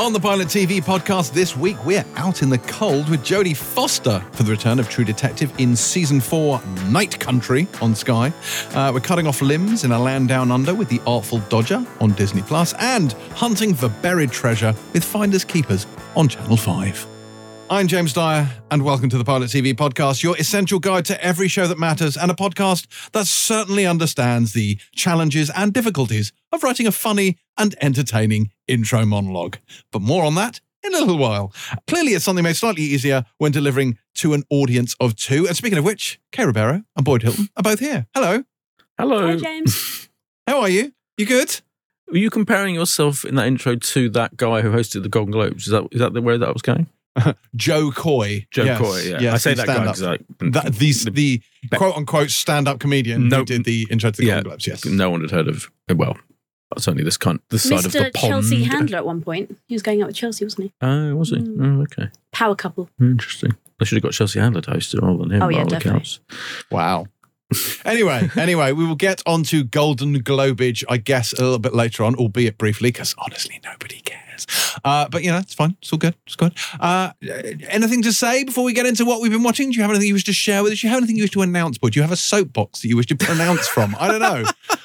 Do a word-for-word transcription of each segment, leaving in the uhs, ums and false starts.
On the Pilot T V podcast this week, we're out in the cold with Jodie Foster for the return of True Detective in Season four, Night Country on Sky. Uh, we're cutting off limbs in a land down under with The Artful Dodger on Disney Plus, and hunting for buried treasure with Finders Keepers on Channel five. I'm James Dyer, and welcome to the Pilot T V podcast, your essential guide to every show that matters, and a podcast that certainly understands the challenges and difficulties of writing a funny and entertaining intro monologue. But more on that in a little while. Clearly, it's something made slightly easier when delivering to an audience of two. And speaking of which, Kay Ribeiro and Boyd Hilton are both here. Hello. Hello. Hi, James. How are you? You good? Were you comparing yourself in that intro to that guy who hosted the Golden Globes? Is that is that the, where that was going? Joe Coy. Joe yes, Coy, yeah. Yes, I say the that guy stand-up. because I... That, the, the, the quote-unquote stand-up comedian No, who did the intro to the yeah, Golden Globes, yes. No one had heard of... Well, certainly this, kind, this side of the Mister pond. Chelsea Handler at one point. He was going out with Chelsea, wasn't he? Oh, was he? Mm. Oh, okay. Power couple. Interesting. I should have got Chelsea Handler to host it rather than him. Oh, yeah, by all definitely. accounts. Wow. anyway, anyway, we will get on to Golden Globage, I guess, a little bit later on, albeit briefly, because honestly, nobody cares. Uh, but, you know, it's fine. It's all good. It's good. Uh, anything to say before we get into what we've been watching? Do you have anything you wish to share with us? Do you have anything you wish to announce, Boyd? Do you have a soapbox that you wish to pronounce from? I don't know.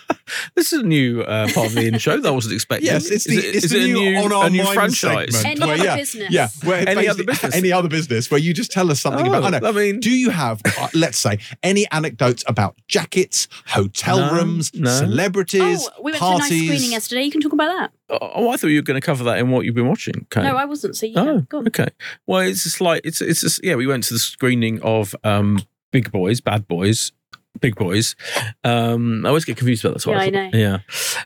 This is a new uh, part of the intro that I wasn't expecting. Yes, it's the, is it, it's is the it a new, new on our a new mind franchise. segment. Any where, other yeah, business? Yeah, where Any basically- other business? Any other business where you just tell us something Oh, about, I know. I mean- Do you have, uh, let's say, any anecdotes about jackets, hotel No, rooms, no. celebrities, Oh, we went parties? to a nice screening yesterday. You can talk about that. Oh, I thought you were going to cover that in what you've been watching. Okay. No, I wasn't. So you Oh, can. Go on. okay. Well, it's just like it's it's just, yeah. We went to the screening of um, Big Boys, Bad Boys, Big Boys. Um, I always get confused about that. Yeah, I know. Yeah,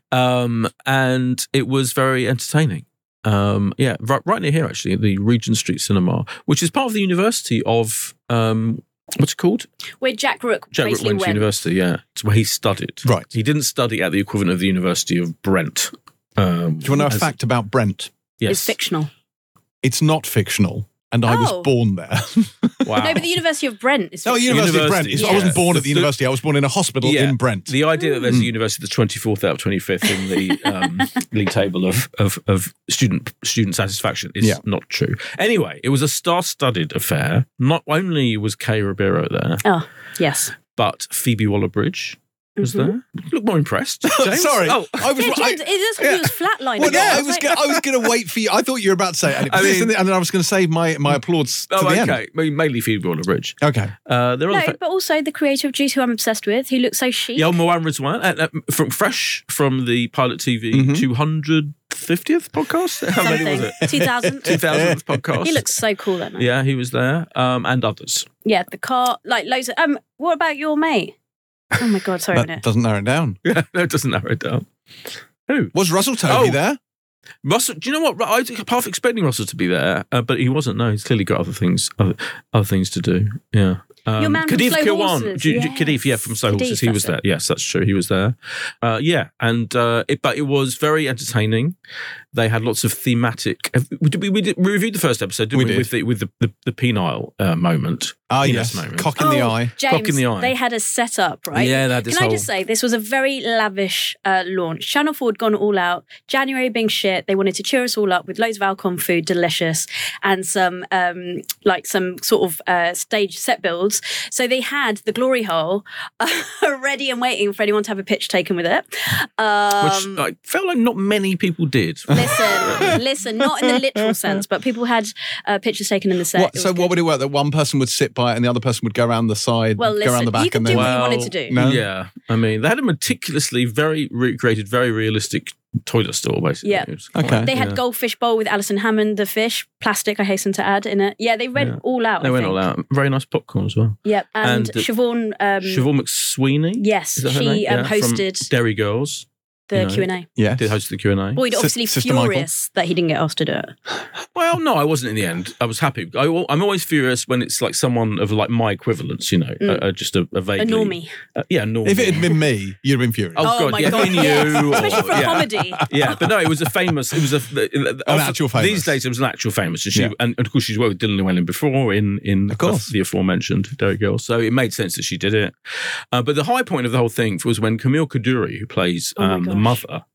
um, and it was very entertaining. Um, yeah, right, right near here actually, the Regent Street Cinema, which is part of the University of um, what's it called? Where Jack Rook Jack Rook basically went to went. university. Yeah, it's where he studied. Right. He didn't study at the equivalent of the University of Brent. Um, Do you want to know a as- fact about Brent? Yes. It's fictional. It's not fictional, and I was Oh. born there. Wow. No, but the University of Brent is Oh, fictional. University of Brent. University, I wasn't yeah. born at the The- university. I was born in a hospital Yeah. in Brent. The idea that there's Mm. a university that's twenty-fourth out of twenty-fifth in the um, league table of, of, of student student satisfaction is Yeah. not true. Anyway, it was a star-studded affair. Not only was Kay Ribeiro there, Oh, yes. but Phoebe Waller-Bridge was Mhm. there. You look more impressed, James. Sorry, Oh, I was. Yeah, I, James, it is yeah. he was flatlining. well, no, there. I was. like- Gonna, I was going to wait for you. I thought you were about to say, and, I mean- and then I was going to save my my applause to oh, the okay. end. I mean, mainly Phoebe Waller-Bridge. Okay. Uh, there are No, other fa- but also the creator of Juice, who I'm obsessed with, who looks so chic. yeah, Moan Rizwan, uh, uh, from fresh from the Pilot T V Mhm. two hundred fiftieth podcast. How many was Something. it? two thousand. two thousandth podcast. He looks so cool that night. Yeah, he was there, um, and others. Yeah, the car, like loads of. Um, what about your mate? Oh my god, sorry a That minute. doesn't narrow it down. Yeah, no, it doesn't narrow it down. Who? Was Russell Tovey Oh. there? Russell? Do you know what? I was half expecting Russell to be there, uh, but he wasn't. No, he's clearly got other things, other, other things to do. Yeah. Um, Your man from Kadif Slow Kirwan, Horses, Ju- Ju- yes. Kadif, yeah, from Slow Kadif, Horses, he was that's there. it. Yes, that's true. He was there. Uh, yeah, and uh, it, but it was very entertaining. They had lots of thematic. We, did- we, did, we reviewed the first episode, didn't We we? did. With the with the, the, the penile uh, moment. Ah, Penis yes. moment. Cock in the Oh, eye. James, Cock in the eye. they had a setup, right? Yeah, they had this Can I whole- just say, this was a very lavish uh, launch. Channel four had gone all out. January being shit, they wanted to cheer us all up with loads of Alcon food, delicious, and some um, like some sort of uh, stage set builds. So they had the glory hole uh, ready and waiting for anyone to have a pitch taken with it. Um, Which I felt like not many people did. Listen, listen, not in the literal sense, but people had uh, pictures taken in the set. What, It so was what good. would it work? That one person would sit by it and the other person would go around the side, Well, go listen, around the back, you could and do then. what you wanted Well, to do. No? Yeah, I mean, they had a meticulously very recreated, very realistic toilet stall, basically. Yeah. It was quite- Okay. They had yeah. goldfish bowl with Alison Hammond, the fish, plastic, I hasten to add, in it. Yeah, they went Yeah. all out. They I went think. all out. Very nice popcorn as well. Yep. And, And the- Siobhan, um, Siobhan McSweeney. yes, Is that her she name? um, Yeah, from hosted Derry Girls. the you know. Q and A. Yes. Did host the Q and A. Boyd Sis- obviously Sister Michael. furious that he didn't get asked to do it. Well, no, I wasn't in the end. I was happy. I, I'm always furious when it's like someone of like my equivalence, you know, Mm. uh, uh, just a, a vaguely... A normie. Uh, yeah, normie. If it had been me, you'd have been furious. Oh, Oh God, my yeah, God, in yes. you. Or, Especially for yeah. comedy. Yeah, but no, it was a famous. It was a an actual famous. These days, it was an actual famous, and she Yeah. and of course she's worked with Dylan Llewellyn before in in Of course. the aforementioned Derry Girls, so it made sense that she did it. Uh, but the high point of the whole thing was when Camille Kaduri, who plays Oh my um, the gosh. mother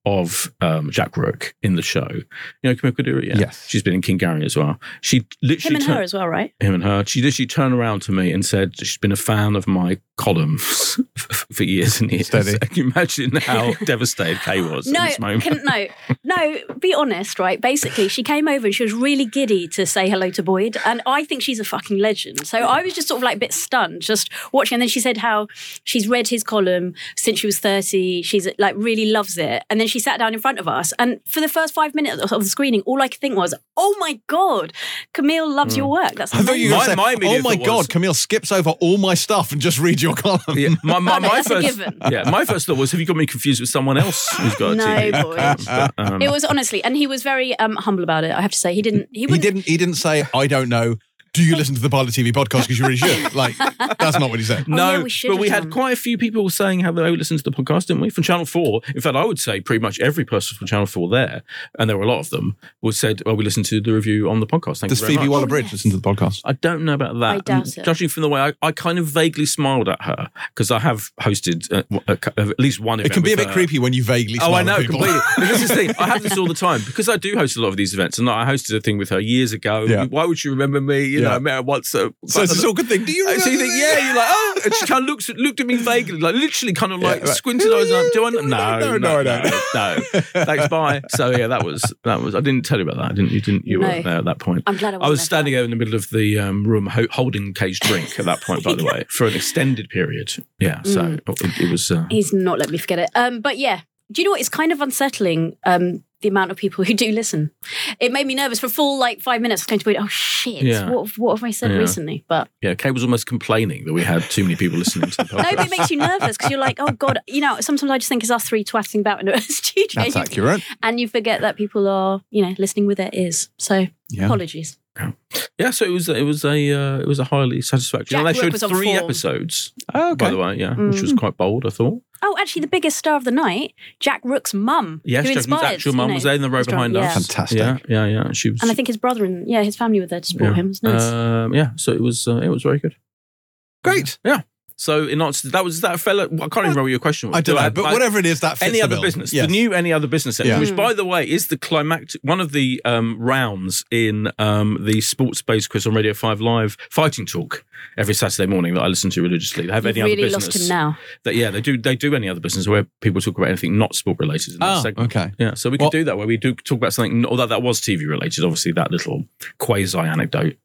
of um, Jack Rook in the show. You know Camille Coduri? Yeah. Yes. She's been in King Gary as well. She literally Him and tur- her as well, right? Him and her. She literally turned around to me and said she's been a fan of my columns for years and years. Steady. Can you imagine how devastated Kay was No, in this moment? can, no, no. Be honest, right? Basically, she came over and she was really giddy to say hello to Boyd, and I think she's a fucking legend. So I was just sort of like a bit stunned, just watching. And then she said how she's read his column since she was thirty. She's like really loves it. And then she sat down in front of us, and for the first five minutes of the screening, all I could think was, "Oh my god, Camille loves your work." That's I thought you were My- going to my say, immediate oh my thought God, was- Camille skips over all my stuff and just reads your column. Yeah, my, my, my That's a first, given. yeah, my first thought was, have you got me confused with someone else who's got a No, T V? Boyd. But, um, It was honestly, and he was very um, humble about it. I have to say, he didn't. He, He wouldn't, didn't. He didn't say, "I don't know. Do you listen to the Pilot T V podcast because you really should?" Like, that's not what he said. Oh, no, yeah, we should but have we had done. quite a few people saying how they listened to the podcast, didn't we? From Channel four. In fact, I would say pretty much every person from Channel four there, and there were a lot of them, was said, "Oh, we listened to the review on the podcast." Thank Does you very Phoebe much. Waller-Bridge yes. listen to the podcast? I don't know about that. I doubt And it. Judging from the way I, I kind of vaguely smiled at her because I have hosted uh, a, a, at least one event. It can be a with bit her. creepy when you vaguely Oh, smile I know, at people. completely. But this is the thing. I have this all the time because I do host a lot of these events, and I hosted a thing with her years ago. Yeah. Why would you remember me? You know, Yeah. I met her once. Uh, So it's this all good thing. Do you and remember so you think, this? yeah, you're like, oh, and she kind of looks, looked at me vaguely, like literally kind of like Yeah, like, squinted eyes up. Do I know? no, No, no, no, I no, don't. no. Thanks, bye. So yeah, that was, that was, I didn't tell you about that. I didn't, you didn't, you No. weren't there at that point. I'm glad I I was wasn't standing there in the middle of the um, room ho- holding Kay's drink at that point, by the way, for an extended period. Yeah, so Mm. it, it was, uh, He's not let me forget it. Um, but yeah, do you know what? It's kind of unsettling. Um, the amount of people who do listen. It made me nervous for a full like five minutes. I was going to be, oh shit, Yeah. what, what have I said Yeah. recently? But yeah, Kay was almost complaining that we had too many people listening to the podcast. no, but it makes you nervous because you're like, oh god, you know. Sometimes I just think it's us three twatting about in a studio, That's accurate. and you forget that people are, you know, listening with their ears. So Yeah. apologies. Yeah, so it was it was a uh, it was a highly satisfactory. Jack And they Rook showed was on three form. episodes, Oh, okay. by the way, yeah, which was Mm. quite bold, I thought. Oh, actually, the biggest star of the night, Jack Rook's mum. Yes, who Jack's inspired, actual you mum know, was there in the row his drama. behind us. Yeah. Fantastic. Yeah, yeah, yeah. She was, And I think his brother and yeah, his family were there to support yeah. him. It was nice. Um, yeah, so it was uh, it was very good. Great. Yeah. So in answer to that was that a fella. I can't even remember what your question was. I don't Do know, but I- whatever it is, that fits Any the other bill. business, Yes. the new any other business section, Yeah. which Mm. by the way is the climactic one of the um, rounds in um, the sports based quiz on Radio Five Live fighting talk every Saturday morning that I listen to religiously. They have You've any really other lost business him now. that yeah they do they do any other business where people talk about anything not sport related in that Oh, segment. okay. Yeah, so we could Well- do that where we do talk about something, although that was T V related. Obviously, that little quasi anecdote.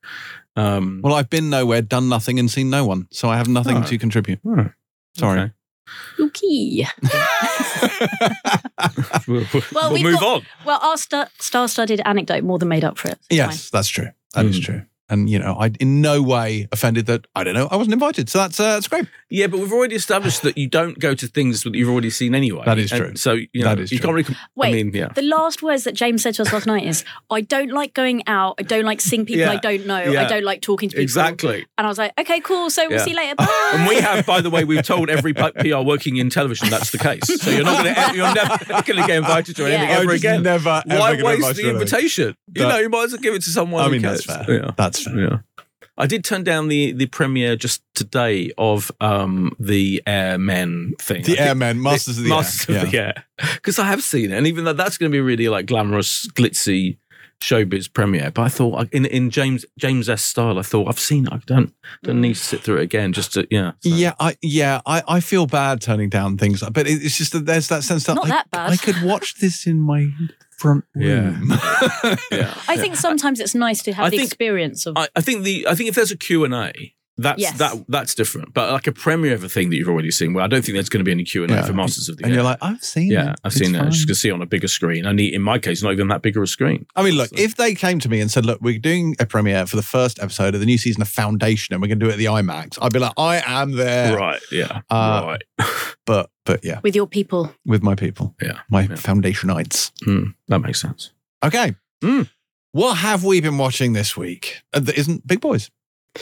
Um, Well, I've been nowhere, done nothing, and seen no one, so I have nothing Oh. to contribute. oh, Sorry. okay. Okay. We'll, we'll, Well, we'll we've move got- on. Well, our star- star-studded anecdote more than made up for it. It's Yes, that's true. That is Mm. true. And, you know, I in no way offended that, I don't know, I wasn't invited. So that's uh, that's great. Yeah, but we've already established that you don't go to things that you've already seen anyway. That is And true. So you know, That is you true. can't really. com- Wait, I mean, yeah. The last words that James said to us last night is, I don't like going out. I don't like seeing people Yeah. I don't know. Yeah. I don't like talking to people. Exactly. And I was like, okay, cool. So we'll Yeah. see you later. Bye. And we have, by the way, we've told every P R working in television that's the case. So you're not going to, you're never going to get invited to anything Yeah. ever I just again. never, ever Why get waste invited the to anything. invitation? You That- know, you might as well give it to someone. I who mean, that's cares. fair. Yeah. That's fair. Yeah. I did turn down the the premiere just today of um, the Airmen thing. The I think- Airmen, Masters of the Masters Air. of the Air. Because I have seen it, and even though that's going to be a really like glamorous, glitzy showbiz premiere, but I thought in in James James S style, I thought I've seen it. I don't don't need to sit through it again. Just to yeah, so. Yeah, I yeah, I, I feel bad turning down things, but it, it's just that there's that sense that Not I, that bad. I could watch this in my front Yeah. room. yeah. I think sometimes it's nice to have I the think- experience of. I, I think the I think if there's a Q and A. That's Yes. that that's different, but like a premiere of a thing that you've already seen. Well, I don't think there's going to be any Q and A Yeah. for Masters of the And Air. you're like, I've seen it. yeah, I've It's seen it. I'm just fine. going to see it on a bigger screen. And in my case, not even that bigger a screen. I mean, look, So- if they came to me and said, look, we're doing a premiere for the first episode of the new season of Foundation and we're going to do it at the IMAX, I'd be like, I am there. Right? Yeah. Uh, right. But, but yeah, with your people. with my people, Yeah. my Yeah. Foundationites. Hmm, that makes sense. Okay. Mm. What have we been watching this week uh, that isn't Big Boys?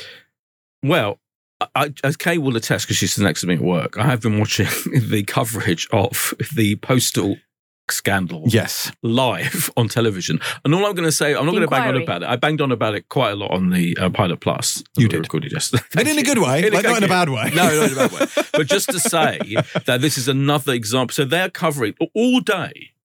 Well, I, as Kay will attest, because she's next to me at work, I have been watching the coverage of the postal scandal Yes. live on television. And all I'm going to say, I'm not going to bang on Inquiry. about it. I banged on about it quite a lot on the uh, Pilot Plus. that You we did. recorded yesterday. But in a good way, In a- like not in a thank bad you. way. No, not in a bad way. But just to say that this is another example. So they're covering all day.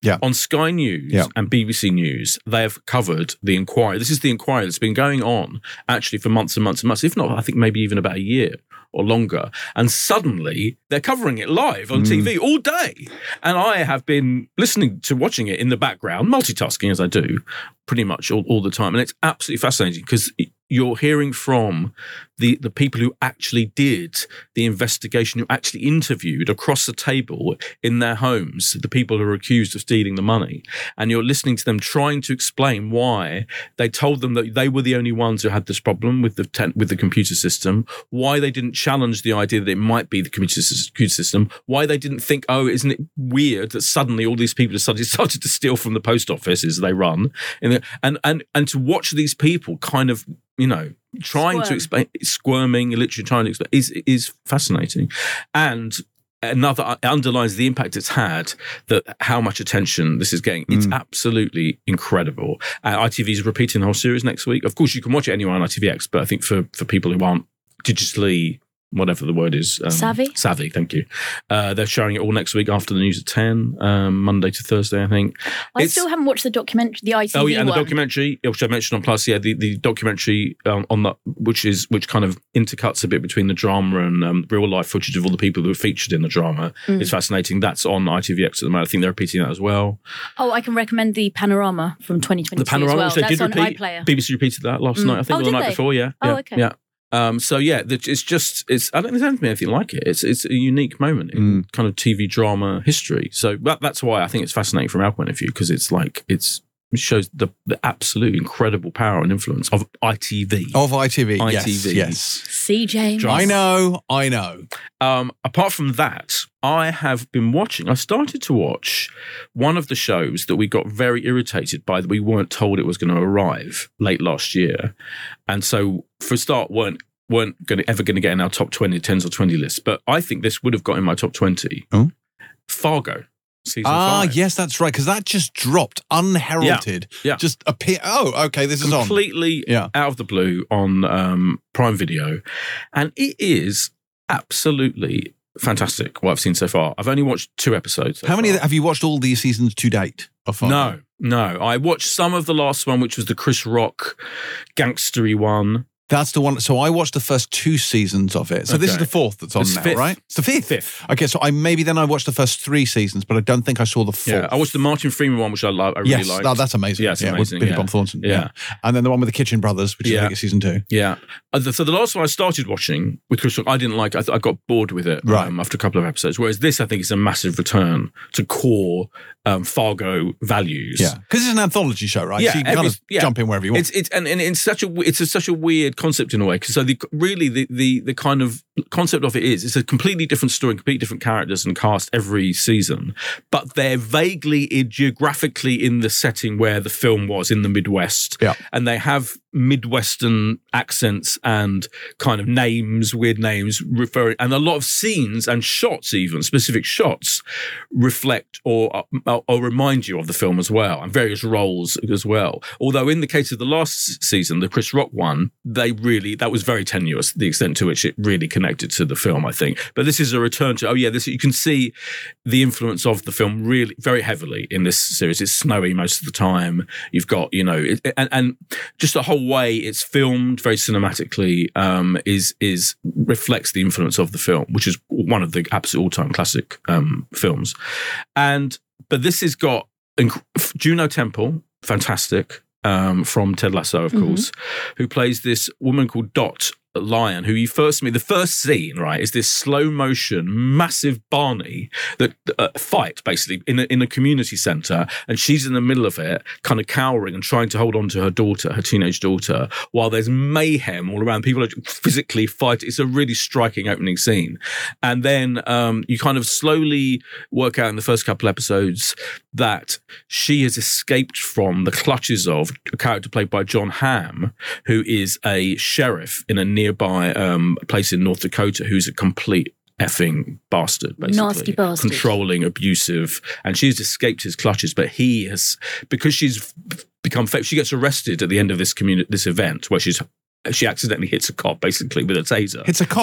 Yeah. On Sky News Yeah. and B B C News, they have covered the inquiry. This is the inquiry that's been going on actually for months and months and months, if not, I think maybe even about a year or longer. And suddenly they're covering it live on Mm. T V all day. And I have been listening to watching it in the background, multitasking as I do pretty much all, all the time. And it's absolutely fascinating because you're hearing from the, the people who actually did the investigation, who actually interviewed across the table in their homes, the people who are accused of stealing the money. And you're listening to them trying to explain why they told them that they were the only ones who had this problem with the ten, with the computer system, why they didn't challenge the idea that it might be the computer, computer system, why they didn't think, oh, isn't it weird that suddenly all these people have suddenly started to steal from the post offices they run. And, and, and, and to watch these people kind of, you know, trying Squirm. to explain, squirming, literally trying to explain, is is fascinating, and another underlines the impact it's had. That how much attention this is getting. It's Mm. absolutely incredible. And I T V is repeating the whole series next week. Of course, you can watch it anywhere on I T V X, but I think for for people who aren't digitally, whatever the word is, um, Savvy? Savvy, thank you. Uh, they're showing it all next week after the news at ten, um, Monday to Thursday, I think. I It's- still haven't watched the documentary, the I T V Oh yeah, and the one. documentary, which I mentioned on Plus, yeah, the, the documentary um, on that, which is which kind of intercuts a bit between the drama and um, real life footage of all the people who were featured in the drama. Mm. It's fascinating. That's on I T V X at the moment. I think they're repeating that as well. Oh, I can recommend the Panorama from twenty twenty-two The panorama, as well. which they That's did on repeat. iPlayer. B B C repeated that last Mm. night, I think, Oh, or the did night they? before. Yeah, Oh, yeah, okay. yeah. Um, so yeah, the- it's just it's. I don't think there's anything anything like it. It's it's a unique moment in kind of T V drama history. So that, that's why I think it's fascinating from our point of view, because it's like it's it shows the, the absolute incredible power and influence of I T V. Of I T V. I Yes, T V. yes. See, James. Drama. I know, I know. Um, apart from that, I have been watching. I started to watch one of the shows that we got very irritated by, that we weren't told it was going to arrive late last year, and so for a start weren't weren't going to, ever going to get in our top twenty, tens or twenty lists. But I think this would have got in my top twenty. Oh. Fargo. Season Ah, five. yes, that's right. Because that just dropped unheralded. Yeah. Just appear. Oh, okay, this is on. Completely Yeah. out of the blue on um, Prime Video. And it is absolutely fantastic what I've seen so far. I've only watched two episodes. so How many far. have you watched all these seasons to date? Of Fargo? No, no. I watched some of the last one, which was the Chris Rock gangstery one. That's the one. So I watched the first two seasons of it. So this is Okay. the fourth that's on It's now, fifth. right? It's the fifth. Fifth. Okay, so I maybe then I watched the first three seasons, but I don't think I saw the fourth. Yeah, I watched the Martin Freeman one, which I love. I really yes, liked. no, that's amazing. Yeah, it's with amazing, Billy yeah. Bob Thornton. Yeah. And then the one with the Kitchen Brothers, which is I Yeah. think it's season two. Yeah. Uh, the- So the last one I started watching with Chris Rock, I didn't like. I, th- I got bored with it Right. um, after a couple of episodes. Whereas this, I think, is a massive return to core um, Fargo values. Yeah, because it's an anthology show, right? Yeah, so you can kind every- of yeah. jump in wherever you want. It's it's and, and it's such a it's a, such a weird concept in a way, because so the really the, the the kind of concept of it is it's a completely different story, completely different characters and cast every season, but they're vaguely in, geographically in the setting where the film was in the Midwest, Yeah. and they have Midwestern accents and kind of names, weird names referring, and a lot of scenes and shots, even specific shots, reflect or or, or remind you of the film as well, and various roles as well. Although in the case of the last season, the Chris Rock one, they really that was very tenuous, the extent to which it really connected to the film, I think. But this is a return to oh yeah, this you can see the influence of the film really very heavily in this series. It's snowy most of the time. You've got you know, it, and and just the whole way it's filmed very cinematically um, is is reflects the influence of the film, which is one of the absolute all time classic um, films. And but this has got inc- Juno Temple, fantastic, um, from Ted Lasso, of Mhm. course, who plays this woman called Dot Lion, who you first meet. The first scene, right, is this slow motion, massive Barney that uh, fight basically in a, in a community center, and she's in the middle of it, kind of cowering and trying to hold on to her daughter, her teenage daughter, while there's mayhem all around. People are physically fighting. It's a really striking opening scene, and then um, you kind of slowly work out in the first couple episodes that she has escaped from the clutches of a character played by John Hamm, who is a sheriff in a nearby um, place in North Dakota, who's a complete effing bastard, basically. Nasty bastard. Controlling, abusive, and she's escaped his clutches, but he has, because she's become, she gets arrested at the end of this community, this event where she's, she accidentally hits a cop basically with a taser. It's a cock.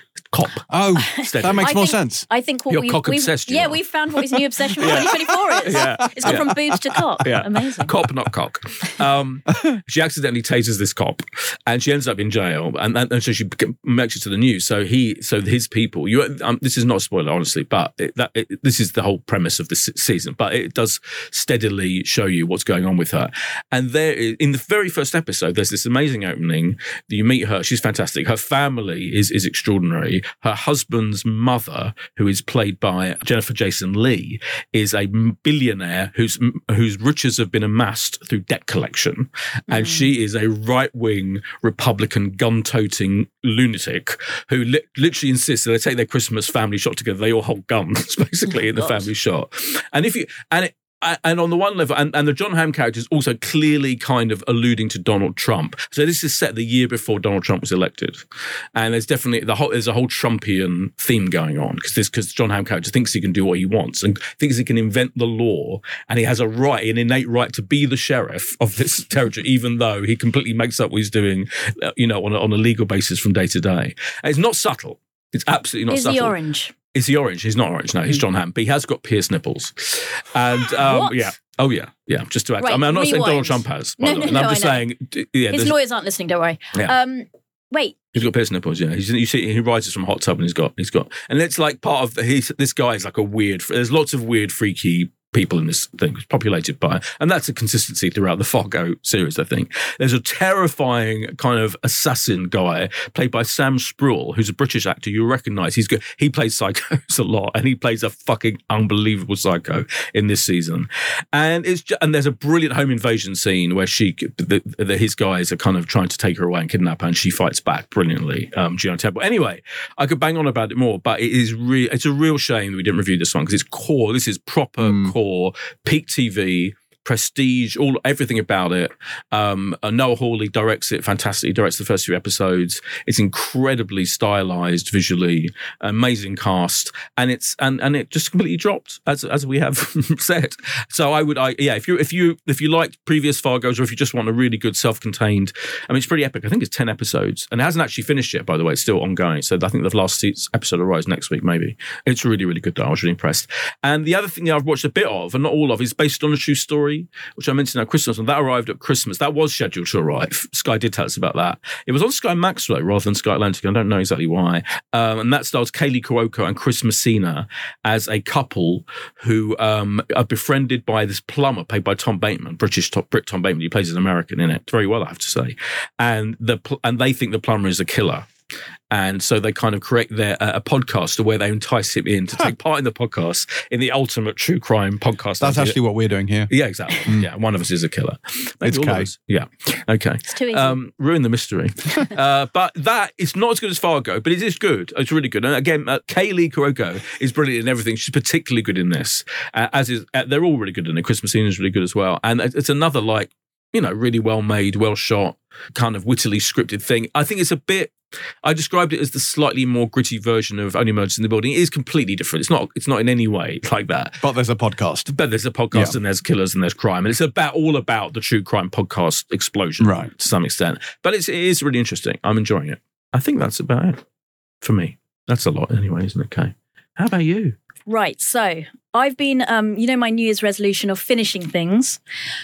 Cop. Oh, Steady. that makes I more think- sense. I think what You're we've, cock we've obsessed, you yeah, are. we've found what his new obsession for twenty twenty-four is. Yeah. It's gone Yeah. from boobs to cock. Yeah. Amazing. Cop, not cock. Um, she accidentally tases this cop, and she ends up in jail, and, and, and so she makes it to the news. So he, so his people. You, um, this is not a spoiler, honestly, but it, that it, this is the whole premise of this season. But it does steadily show you what's going on with her. And there, in the very first episode, there's this amazing opening. You meet her; she's fantastic. Her family is is extraordinary. Her husband's mother, who is played by Jennifer Jason Leigh, is a billionaire whose whose riches have been amassed through debt collection, and she is a right wing Republican gun toting lunatic who li- literally insists that they take their Christmas family shot together. They all hold guns basically in the family shot, and if you and it. And on the one level, and, and the John Hamm character is also clearly kind of alluding to Donald Trump. So this is set the year before Donald Trump was elected, and there's definitely the whole there's a whole Trumpian theme going on because this because John Hamm character thinks he can do what he wants and thinks he can invent the law, and he has a right, an innate right, to be the sheriff of this territory, even though he completely makes up what he's doing, you know, on a, on a legal basis from day to day. And it's not subtle. It's absolutely not Is subtle. he orange? Is he orange? He's not orange. No, he's John Hamm. But he has got pierced nipples. And um, What? yeah. Oh, yeah. Yeah. Just to add. Right, I mean, I'm not saying rewind. Donald Trump has. By No, the way. no, And I'm no, just I know. saying, d- yeah, His there's- lawyers aren't listening, don't worry. Yeah. Um, wait. he's got pierced nipples. Yeah. He's, you see, he rises from a hot tub and he's got, he's got, and it's like part of, the, he's, this guy is like a weird, there's lots of weird, freaky people in this thing. It's populated by, and that's a consistency throughout the Fargo series, I think. There's a terrifying kind of assassin guy played by Sam Spruill, who's a British actor you recognize. He's good. He plays psychos a lot, and he plays a fucking unbelievable psycho in this season. And it's just, and there's a brilliant home invasion scene where she, the, the, his guys are kind of trying to take her away and kidnap her, and she fights back brilliantly. Um, Gianna Temple. Anyway, I could bang on about it more, but it is re- it's a real shame that we didn't review this one because it's core. This is proper Mm. core, peak T V, prestige, all everything about it. Um, uh, Noah Hawley directs it fantastically. He directs the first few episodes. It's incredibly stylized visually, amazing cast, and it's and and it just completely dropped as as we have said. So I would, I yeah, if you if you if you liked previous Fargos, or if you just want a really good self-contained, I mean, it's pretty epic. I think it's ten episodes, and it hasn't actually finished yet. By the way, it's still ongoing. So I think the last episode arrives next week, maybe. It's really really good though. I was really impressed. And the other thing that I've watched a bit of, and not all of, is based on a true story, which I mentioned at Christmas, and that arrived at Christmas. That was scheduled to arrive. Sky did tell us about that. It was on Sky Max though, rather than Sky Atlantic. I don't know exactly why. Um, and that stars Kaylee Cuoco and Chris Messina as a couple who um, are befriended by this plumber played by Tom Bateman, British top, Brit Tom Bateman. He plays an American in it very well, I have to say. And the pl- and they think the plumber is a killer. And so they kind of create their uh, a podcast where they entice him in to take part in the podcast in the ultimate true crime podcast. That's actually what we're doing here. Yeah, exactly. Yeah, one of us is a killer. Maybe It's all of Kay. us. Yeah. Okay. It's too easy. Um, ruin the mystery. uh, but that is not as good as Fargo, but it is good. It's really good. And again, uh, Kaylee Cuoco is brilliant in everything. She's particularly good in this. Uh, as is, uh, they're all really good in it. Chris Messina is really good as well. And it's another like, you know, really well made, well shot, kind of wittily scripted thing. I think it's a bit. I described it as the slightly more gritty version of Only Murders in the Building. It is completely different. It's not. It's not in any way like that. But there's a podcast. But there's a podcast Yeah. and there's killers and there's crime, and it's about all about the true crime podcast explosion, Right. to some extent. But it's, it is really interesting. I'm enjoying it. I think that's about it for me. That's a lot anyway, isn't it, Kay? How about you? Right, so I've been, um, you know, my New Year's resolution of finishing things.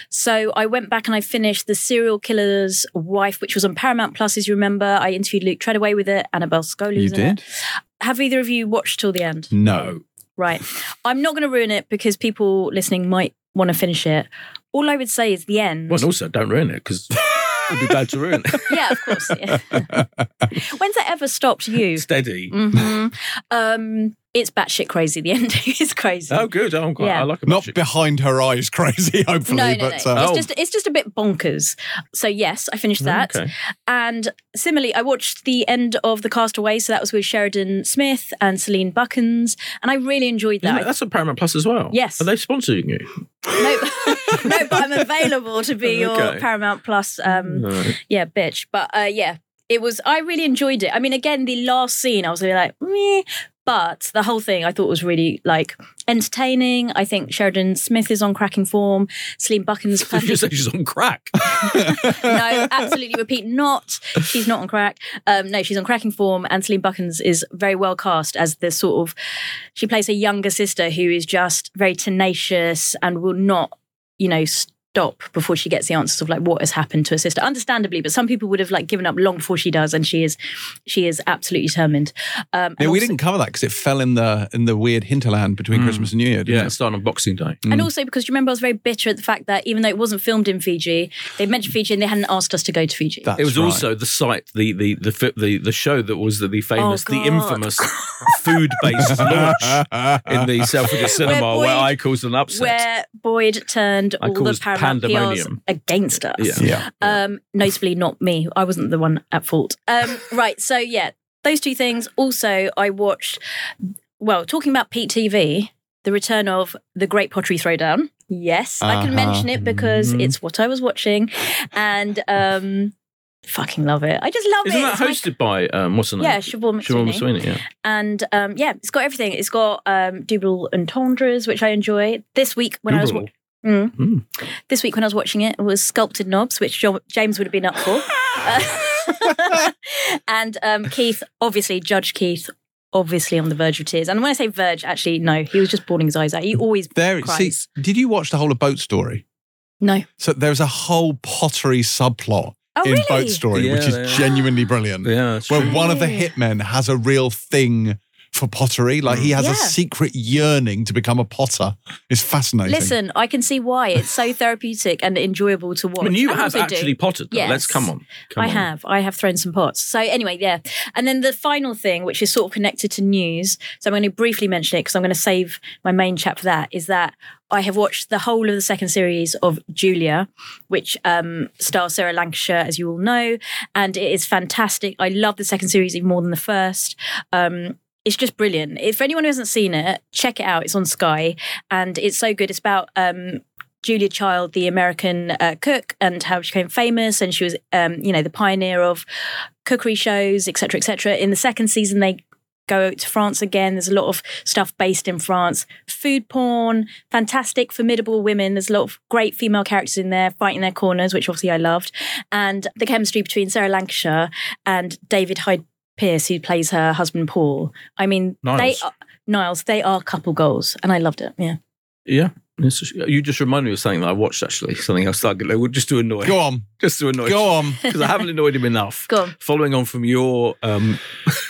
So I went back and I finished The Serial Killer's Wife, which was on Paramount Plus, as you remember. I interviewed Luke Treadaway with it, Annabelle Scully. You did? Have either of you watched till the end? No. Right. I'm not going to ruin it because people listening might want to finish it. All I would say is the end. Well, and also don't ruin it because it'd be bad to ruin it. Yeah, of course. Yeah. When's that ever stopped you? Steady. hmm Um, it's batshit crazy. The ending is crazy. Oh, good. Oh, I'm quite, Yeah. I like a Not magic. behind her eyes crazy, hopefully. No, no, but no. Uh, Oh. It's just it's just a bit bonkers. So yes, I finished that. Okay. And similarly, I watched the end of The Castaway. So that was with Sheridan Smith and Celine Buckens, and I really enjoyed Isn't that. that- that's on Paramount Plus as well. Yes. Are they sponsoring you? no, no, but I'm available to be your Okay. Paramount Plus, um, Right. yeah, bitch. But uh, yeah, it was. I really enjoyed it. I mean, again, the last scene, I was really like, meh. But the whole thing I thought was really like entertaining. I think Sheridan Smith is on cracking form. Celine Buckham's Did you say she's on crack? No, absolutely repeat, not. She's not on crack. Um, no, she's on cracking form, and Celine Buckham's is very well cast as the sort of, she plays a younger sister who is just very tenacious and will not, you know, stop before she gets the answers of like what has happened to her sister. Understandably, but some people would have like given up long before she does, and she is she is absolutely determined. Um, Yeah, and we also- didn't cover that because it fell in the in the weird hinterland between Christmas and New Year, didn't Yeah, it? it's starting on Boxing Day. And also because do you remember I was very bitter at the fact that even though it wasn't filmed in Fiji, they mentioned Fiji and they hadn't asked us to go to Fiji. That's It was right. also the site, the the the fi- the, the show that was the, the famous, Oh, the God. infamous food-based launch in the Selfridges cinema, where, Boyd- I caused an upset. Where Boyd turned I all the caused Paramount P Rs pandemonium. against us. Yeah. Yeah. Um, notably not me. I wasn't the one at fault. Um, right. So yeah, those two things. Also, I watched, well, talking about Pete T V, the return of The Great Pottery Throwdown. Yes, I can Uh-huh. mention it because Mhm. it's what I was watching, and um, fucking love it. I just love Isn't it. that It's my- hosted by um, what's her name? yeah, Siobhan Siobhan McSweeney. McSweeney. Yeah. And um, yeah, it's got everything. It's got um, double entendres, which I enjoy. This week when I was wa- Double. Mm. Mm. This week when I was watching it, it was Sculpted Knobs, which Jo- James would have been up for. Uh, and um, Keith, obviously, Judge Keith, obviously on the verge of tears. And when I say verge, actually, no, he was just bawling his eyes out. He always There, see, cries. did you watch the whole of Boat Story? No. So there's a whole pottery subplot Oh, in really? Boat Story, Yeah, which is yeah. genuinely brilliant. Yeah, that's Where true. one of the Really? hitmen has a real thing for pottery. Like he has Yeah. a secret yearning to become a potter. It's fascinating. Listen, I can see why. It's so therapeutic and enjoyable to watch. I mean, you And have also do. actually potted. Though. Yes. Let's come on. Come I on. have. I have thrown some pots. So anyway, yeah. And then the final thing, which is sort of connected to news, so I'm going to briefly mention it because I'm going to save my main chat for that, is that I have watched the whole of the second series of Julia, which um, stars Sarah Lancashire, as you all know, and it is fantastic. I love the second series even more than the first. Um, It's just brilliant. If anyone who hasn't seen it, check it out. It's on Sky and it's so good. It's about um, Julia Child, the American uh, cook, and how she became famous. And she was, um, you know, the pioneer of cookery shows, et cetera, et cetera. In the second season, they go to France again. There's a lot of stuff based in France. Food porn, fantastic, formidable women. There's a lot of great female characters in there fighting their corners, which obviously I loved. And the chemistry between Sarah Lancashire and David Hyde Pierce, who plays her husband Paul. I mean, Niles. they are, Niles, they are couple goals, and I loved it. Yeah. Yeah. It's just- you just reminded me of something that I watched actually. Something else that I- just to annoy. Go on. Just to annoy. Go on. Because I haven't annoyed him enough. Go on. Following on from your, um,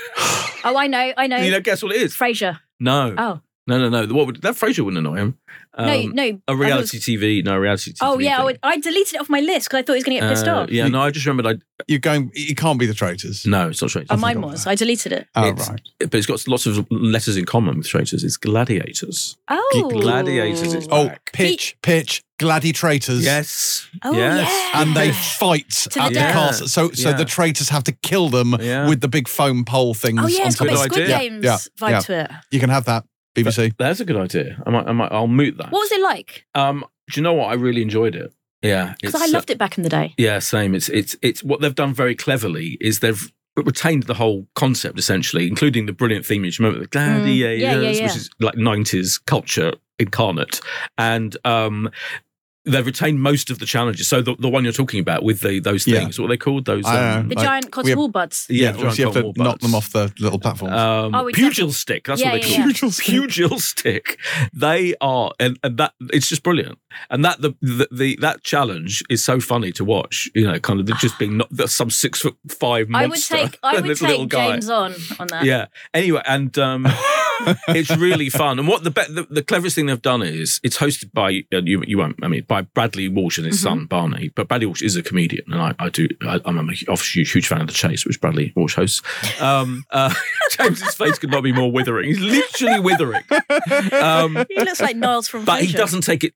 Oh, I know, I know. you know, guess what it is? Frasier. No, Oh no, no, no. What would that Frasier wouldn't annoy him? Um, no, no. A reality T V, no reality T V. Oh yeah, I, thing. would- I deleted it off my list because I thought he was going to get pissed Uh, off. Yeah, no, I just remembered. I You're going, it can't be the traitors. no, it's not Traitors. Oh, mine forgot was. that. I deleted it. Oh, It's- right. but it's got lots of letters in common with Traitors. It's Gladiators. Oh, Gladiators is Oh, back. pitch, pitch, gladiators. Yes. Oh, yes. yeah. And they fight the at the death. castle. So, so Yeah. the traitors have to kill them Yeah. with the big foam pole things. Oh yeah, on it's got top a of bit Good Squid idea. Games Yeah, vibe yeah. to it. You can have that, B B C. That's a good idea. I might, I might, I'll moot that. What was it like? Um, do you know what? I really enjoyed it. Yeah, Because it's, I uh, loved it back in the day. Yeah, same. It's it's it's what they've done very cleverly is they've retained the whole concept essentially, including the brilliant theme. You remember the Gladiators, Mm, yeah, yeah, yeah. which is like nineties culture incarnate, and um, they've retained most of the challenges. So the, the one you're talking about with the those Yeah. things, what are they called? Those I don't um, The Like, giant we cotton have- wool buds. yeah, Yeah, you have to knock them off the little platforms. Um, Oh, exactly. pugil stick. That's Yeah, what they yeah, call yeah. it. Pugil stick. Pugil stick. They are, and, and that it's just brilliant. And that the, the the that challenge is so funny to watch. You know, kind of just being not some six foot five monster. I would take I and would this little take guy. James on on that. Yeah. Anyway, and um, it's really fun. And what the, be- the the cleverest thing they've done is it's hosted by uh, you you won't I mean by Bradley Walsh and his son Barney. But Bradley Walsh is a comedian, and I, I do I, I'm a obviously huge fan of The Chase, which Bradley Walsh hosts. Um, uh, James's face could not be more withering. He's literally withering. Um, He looks like Niles from but he Frasier. doesn't take it seriously.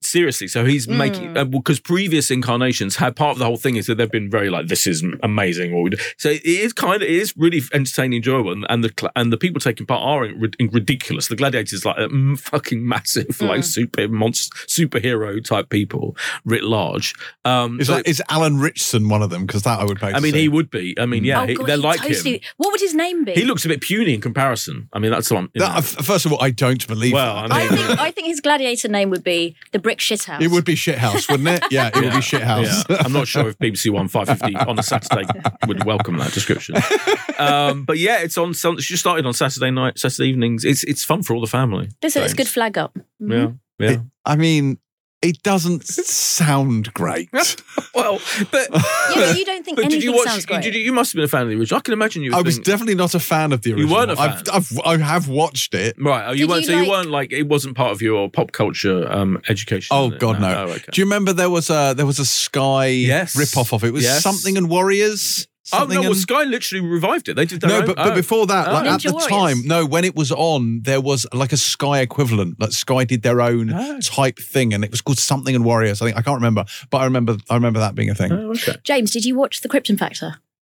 So he's Mm. making, because uh, previous incarnations had part of the whole thing is that they've been very like, this is amazing. What we do. So it is kind of, it is really entertaining, enjoyable. And, and the cl- and the people taking part are in, in ridiculous. The Gladiators like mm, fucking massive, Mm. like super monster, superhero type people writ large. Um, Is, so that, is Alan Richson one of them? Because that I would pay to I mean, see. he would be. I mean, yeah, oh, he, God, they're he like totally, him. What would his name be? He looks a bit puny in comparison. I mean, that's the one. you That, know. uh, first of all, I don't believe Well, that. I I mean- think I think his gladiator name would be the Brick Shithouse. It would be Shithouse, wouldn't it? Yeah, it would be Shithouse. Yeah. I'm not sure if B B C One five fifty on a Saturday would welcome that description. Um, but yeah, it's on. Sun- It's just started on Saturday night, Saturday evenings. It's it's fun for all the family. Listen, it's James. good flag up. Yeah, yeah. It- I mean, it doesn't sound great. Well, but Yeah, but you don't think but anything did you watch? sounds great. Did you, you must have been a fan of the original. I can imagine you. I was think, definitely not a fan of the You original. weren't a fan? I've, I've, I have watched it. right. Oh, you Did weren't. you so like- you weren't like it wasn't part of your pop culture um, education. Oh then? God, no! Oh, okay. Do you remember there was a there was a Sky Yes. rip off of it? It was Yes. Something and Warriors. Oh Something no! Well, and- Sky literally revived it. They did their no, own. but, but oh. before that, Oh. like, at Ninja the Warriors. time, no, when it was on, there was like a Sky equivalent. Like Sky did their own Oh. type thing, and it was called Something and Warriors. I think I can't remember, but I remember I remember that being a thing. Oh, okay. James, did you watch The Krypton Factor?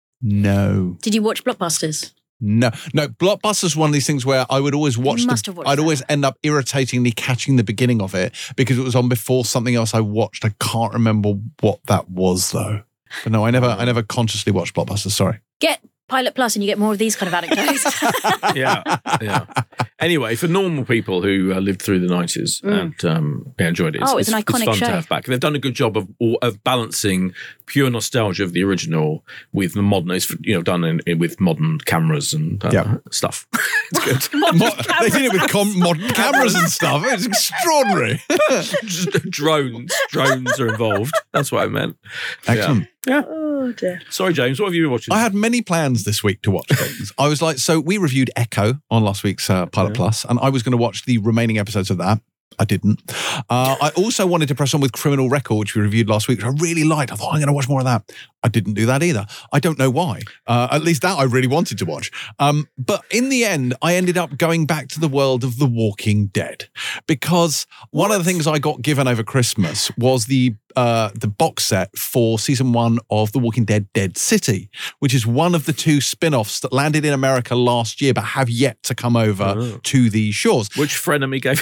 No. Did you watch Blockbusters? No, no. Blockbuster's one of these things where I would always watch. must the, have watched I'd that. always end up irritatingly catching the beginning of it because it was on before something else I watched. I can't remember what that was though. But no, I never, I never consciously watched Blockbuster. Sorry. Get Pilot Plus and you get more of these kind of anecdotes. yeah, yeah. Anyway, for normal people who uh, lived through the nineties Mm. and um, yeah, enjoyed it, Oh, it's an iconic fun show. to have back. They've done a good job of of balancing pure nostalgia of the original with the modern. It's you know done in, in, with modern cameras and uh, Yeah. stuff. It's good. Mo- they did it with com- modern cameras and stuff. It's extraordinary. Just drones, drones are involved. That's what I meant. Excellent. Yeah. oh dear. Sorry, James. What have you been watching? I had many plans this week to watch things. I was like, so we reviewed Echo on last week's uh, Pilot Yeah. Plus, and I was going to watch the remaining episodes of that. I didn't. Uh, I also wanted to press on with Criminal Record, which we reviewed last week, which I really liked. I thought, I'm going to watch more of that. I didn't do that either. I don't know why. Uh, at least that I really wanted to watch. Um, but in the end, I ended up going back to the world of The Walking Dead because one of the things I got given over Christmas was the uh, the box set for season one of The Walking Dead Dead City, which is one of the two spin-offs that landed in America last year but have yet to come over Oh. to these shores. Which frenemy gave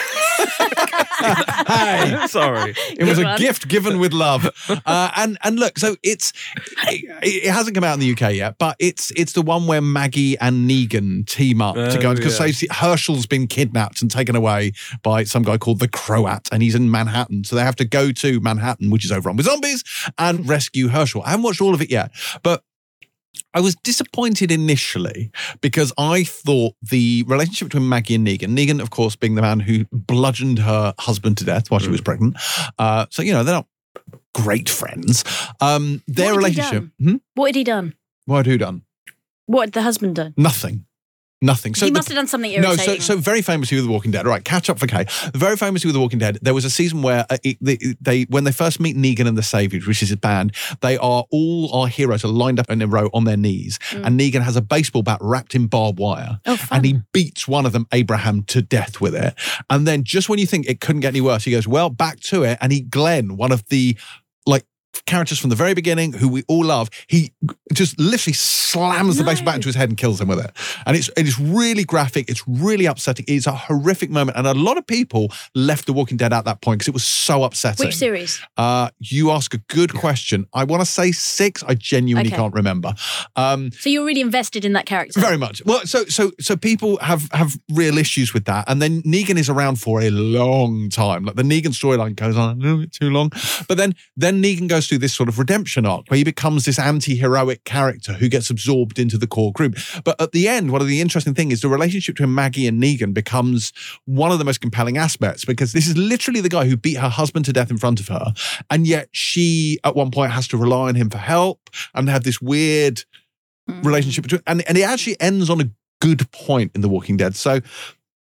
Hey. Sorry. It was Good a one. gift given with love, uh, and and look, so it's it, it hasn't come out in the U K yet, but it's it's the one where Maggie and Negan team up to go Oh, because yeah. Herschel's been kidnapped and taken away by some guy called the Croat, and he's in Manhattan, so they have to go to Manhattan, which is overrun with zombies, and rescue Herschel. I haven't watched all of it yet, but I was disappointed initially because I thought the relationship between Maggie and Negan, Negan, of course, being the man who bludgeoned her husband to death while she was pregnant. Uh, so, you know, they're not great friends. Um, their What had he relationship. Hmm? What had he done? What had who done? What had the husband done? Nothing. Nothing. So he the- must have done something No, irritating. so so very famously with The Walking Dead. All right, catch up for Kay. Very famously with The Walking Dead, there was a season where uh, it, they, they when they first meet Negan and the Saviors, which is his band, they are all our heroes are lined up in a row on their knees, and Negan has a baseball bat wrapped in barbed wire, Oh, fun. and he beats one of them, Abraham, to death with it. And then just when you think it couldn't get any worse, he goes, "Well, back to it," and he Glenn, one of the like characters from the very beginning who we all love, he just literally slams the No. baseball bat into his head and kills him with it. And it's it is really graphic. It's really upsetting. It's a horrific moment. And a lot of people left The Walking Dead at that point because it was so upsetting. Which series? Uh, you ask a good question. I want to say six. I genuinely Okay. can't remember. Um, So you're really invested in that character. very much. Well, so so so people have have real issues with that, and then Negan is around for a long time. Like the Negan storyline goes on a little bit too long, but then then Negan goes through this sort of redemption arc where he becomes this anti-heroic character who gets absorbed into the core group. But at the end, one of the interesting things is the relationship between Maggie and Negan becomes one of the most compelling aspects because this is literally the guy who beat her husband to death in front of her, and yet she at one point has to rely on him for help and have this weird relationship between, and, and it actually ends on a good point in The Walking Dead. So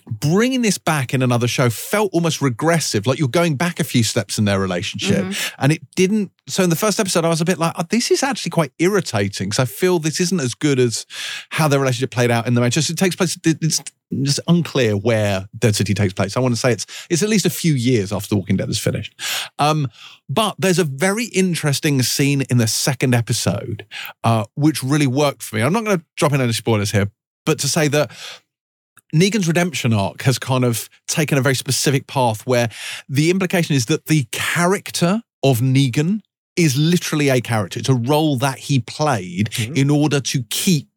bringing this back in another show felt almost regressive, like you're going back a few steps in their relationship. Mm-hmm. And it didn't. So in the first episode, I was a bit like, oh, this is actually quite irritating because I feel this isn't as good as how their relationship played out in the match. It takes place, it's just unclear where Dead City takes place. I want to say it's it's at least a few years after The Walking Dead is finished. Um, but there's a very interesting scene in the second episode, uh, which really worked for me. I'm not going to drop in any spoilers here, but to say that Negan's redemption arc has kind of taken a very specific path where the implication is that the character of Negan is literally a character. It's a role that he played mm-hmm. in order to keep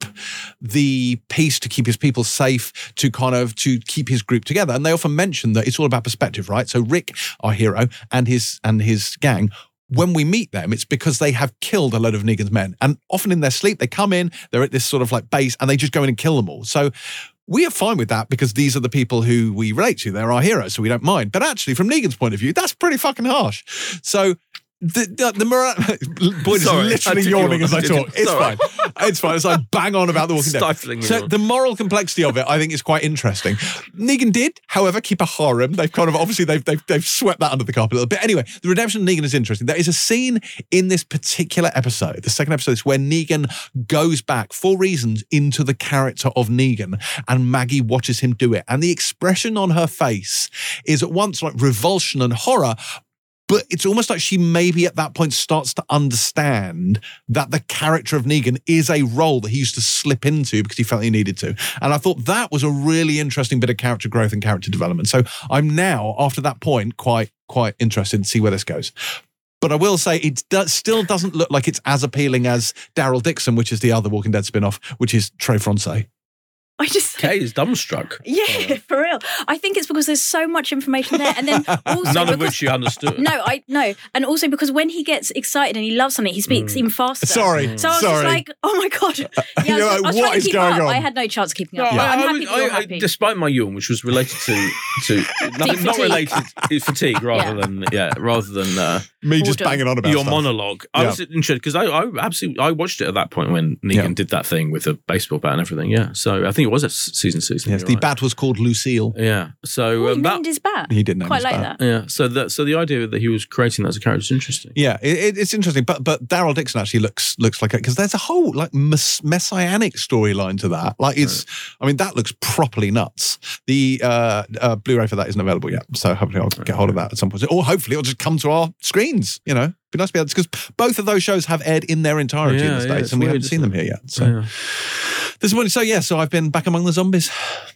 the peace, to keep his people safe, to kind of to keep his group together. And they often mention that it's all about perspective, right? So Rick, our hero, and his and his gang, when we meet them, it's because they have killed a load of Negan's men. And often in their sleep, they come in, they're at this sort of like base, and they just go in and kill them all. So we are fine with that because these are the people who we relate to. They're our heroes, so we don't mind. But actually, from Negan's point of view, that's pretty fucking harsh. So the the, the moral... Boyd is literally yawning as I talk. It's fine. It's fine. It's like bang on about The Walking Dead. Stifling so the moral complexity of it, I think, is quite interesting. Negan did, however, keep a harem. They've kind of, obviously, they've, they've, they've swept that under the carpet a little bit. Anyway, the redemption of Negan is interesting. There is a scene in this particular episode, the second episode, is where Negan goes back for reasons into the character of Negan, and Maggie watches him do it. And the expression on her face is at once like revulsion and horror, but it's almost like she maybe at that point starts to understand that the character of Negan is a role that he used to slip into because he felt he needed to. And I thought that was a really interesting bit of character growth and character development. So I'm now, after that point, quite quite interested to see where this goes. But I will say it does, still doesn't look like it's as appealing as Daryl Dixon, which is the other Walking Dead spin-off, which is Trey Francais. I just Kay is dumbstruck. Yeah, uh, for real. I think it's because there's so much information there, and then also none because, of which you understood. No, I no, and also because when he gets excited and he loves something, he speaks mm. even faster. Sorry, so I was sorry. just like, oh my god, yeah. I was, like, I was what trying to is keep going up. on? I had no chance of keeping up. No, but I, I'm I, happy that I, you're I, happy. Despite my yawn, which was related to to nothing, not related to fatigue, rather yeah. than yeah, rather than uh, me just banging on about your stuff. monologue. I yeah. was interested because I, I absolutely I watched it at that point when Negan yeah. did that thing with a baseball bat and everything. Yeah, so I think it was a season two. Yes, the right. bat was called Lucille. Yeah, so oh, he um, named his bat. He did name quite his like bat. that. Yeah, so that so the idea that he was creating that as a character is interesting. Yeah, it, it's interesting, but but Daryl Dixon actually looks looks like it because there's a whole like mess, messianic storyline to that. Like it's, right. I mean, that looks properly nuts. The uh, uh, Blu-ray for that isn't available yet, so hopefully I'll get hold of that at some point, or hopefully it'll just come to our screens. You know, be nice to be able to, because both of those shows have aired in their entirety yeah, in the States, yeah, and we weird, haven't seen them here yet. So yeah. this morning, so yeah, so I've been back among the zombies.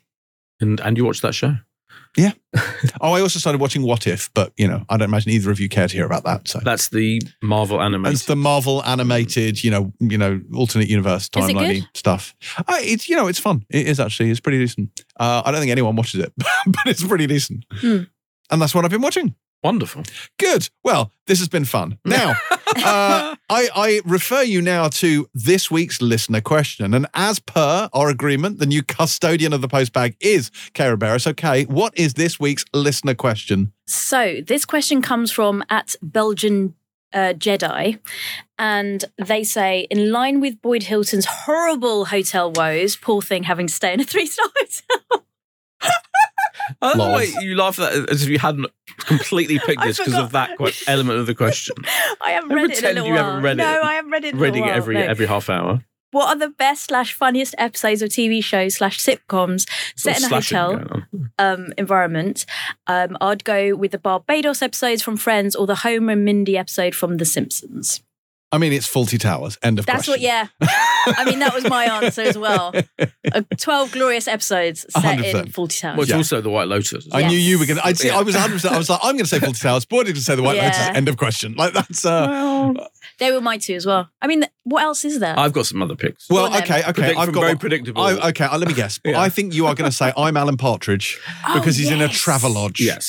And and you watched that show? Yeah. Oh, I also started watching What If, but you know, I don't imagine either of you care to hear about that. So that's the Marvel animated. It's the Marvel animated, you know, you know, alternate universe timeline stuff. Uh, it's you know, it's fun. It is actually. It's pretty decent. Uh, I don't think anyone watches it, but it's pretty decent. Hmm. And that's what I've been watching. Wonderful. Good. Well, this has been fun. Now, uh, I, I refer you now to this week's listener question. And as per our agreement, the new custodian of the postbag is Kay Ribeiro. So, Kay, what is this week's listener question? So, this question comes from at Belgian uh, Jedi. And they say, in line with Boyd Hilton's horrible hotel woes, poor thing having to stay in a three-star hotel. I don't know why you laugh at that as if you hadn't completely picked this because of that que- element of the question. I haven't read it in a little you while. haven't read no, it. I haven't read it in a Reading little it every while. No. every half hour. What are the best slash funniest episodes of T V shows slash sitcoms set in a hotel um, environment? Um, I'd go with the Barbados episodes from Friends or the Homer and Mindy episode from The Simpsons. I mean, it's Fawlty Towers. End of That's question. what, yeah. I mean, that was my answer as well. Uh, Twelve glorious episodes set one hundred percent. in Fawlty Towers. Well, it's Yeah. also the White Lotus. I Yes. knew you were going to. I see. Yeah. I was one hundred percent. I was like, I'm going to say Fawlty Towers. Boyd is going to say the White Yeah. Lotus. End of question. Like that's. Uh, Well, They were my two as well. I mean, what else is there? I've got some other picks. well, on then. okay, okay. Predict- I've got very one- predictable. I, okay, uh, let me guess. Yeah. I think you are going to say I'm Alan Partridge Oh, because he's in a yes. Travelodge. Yes.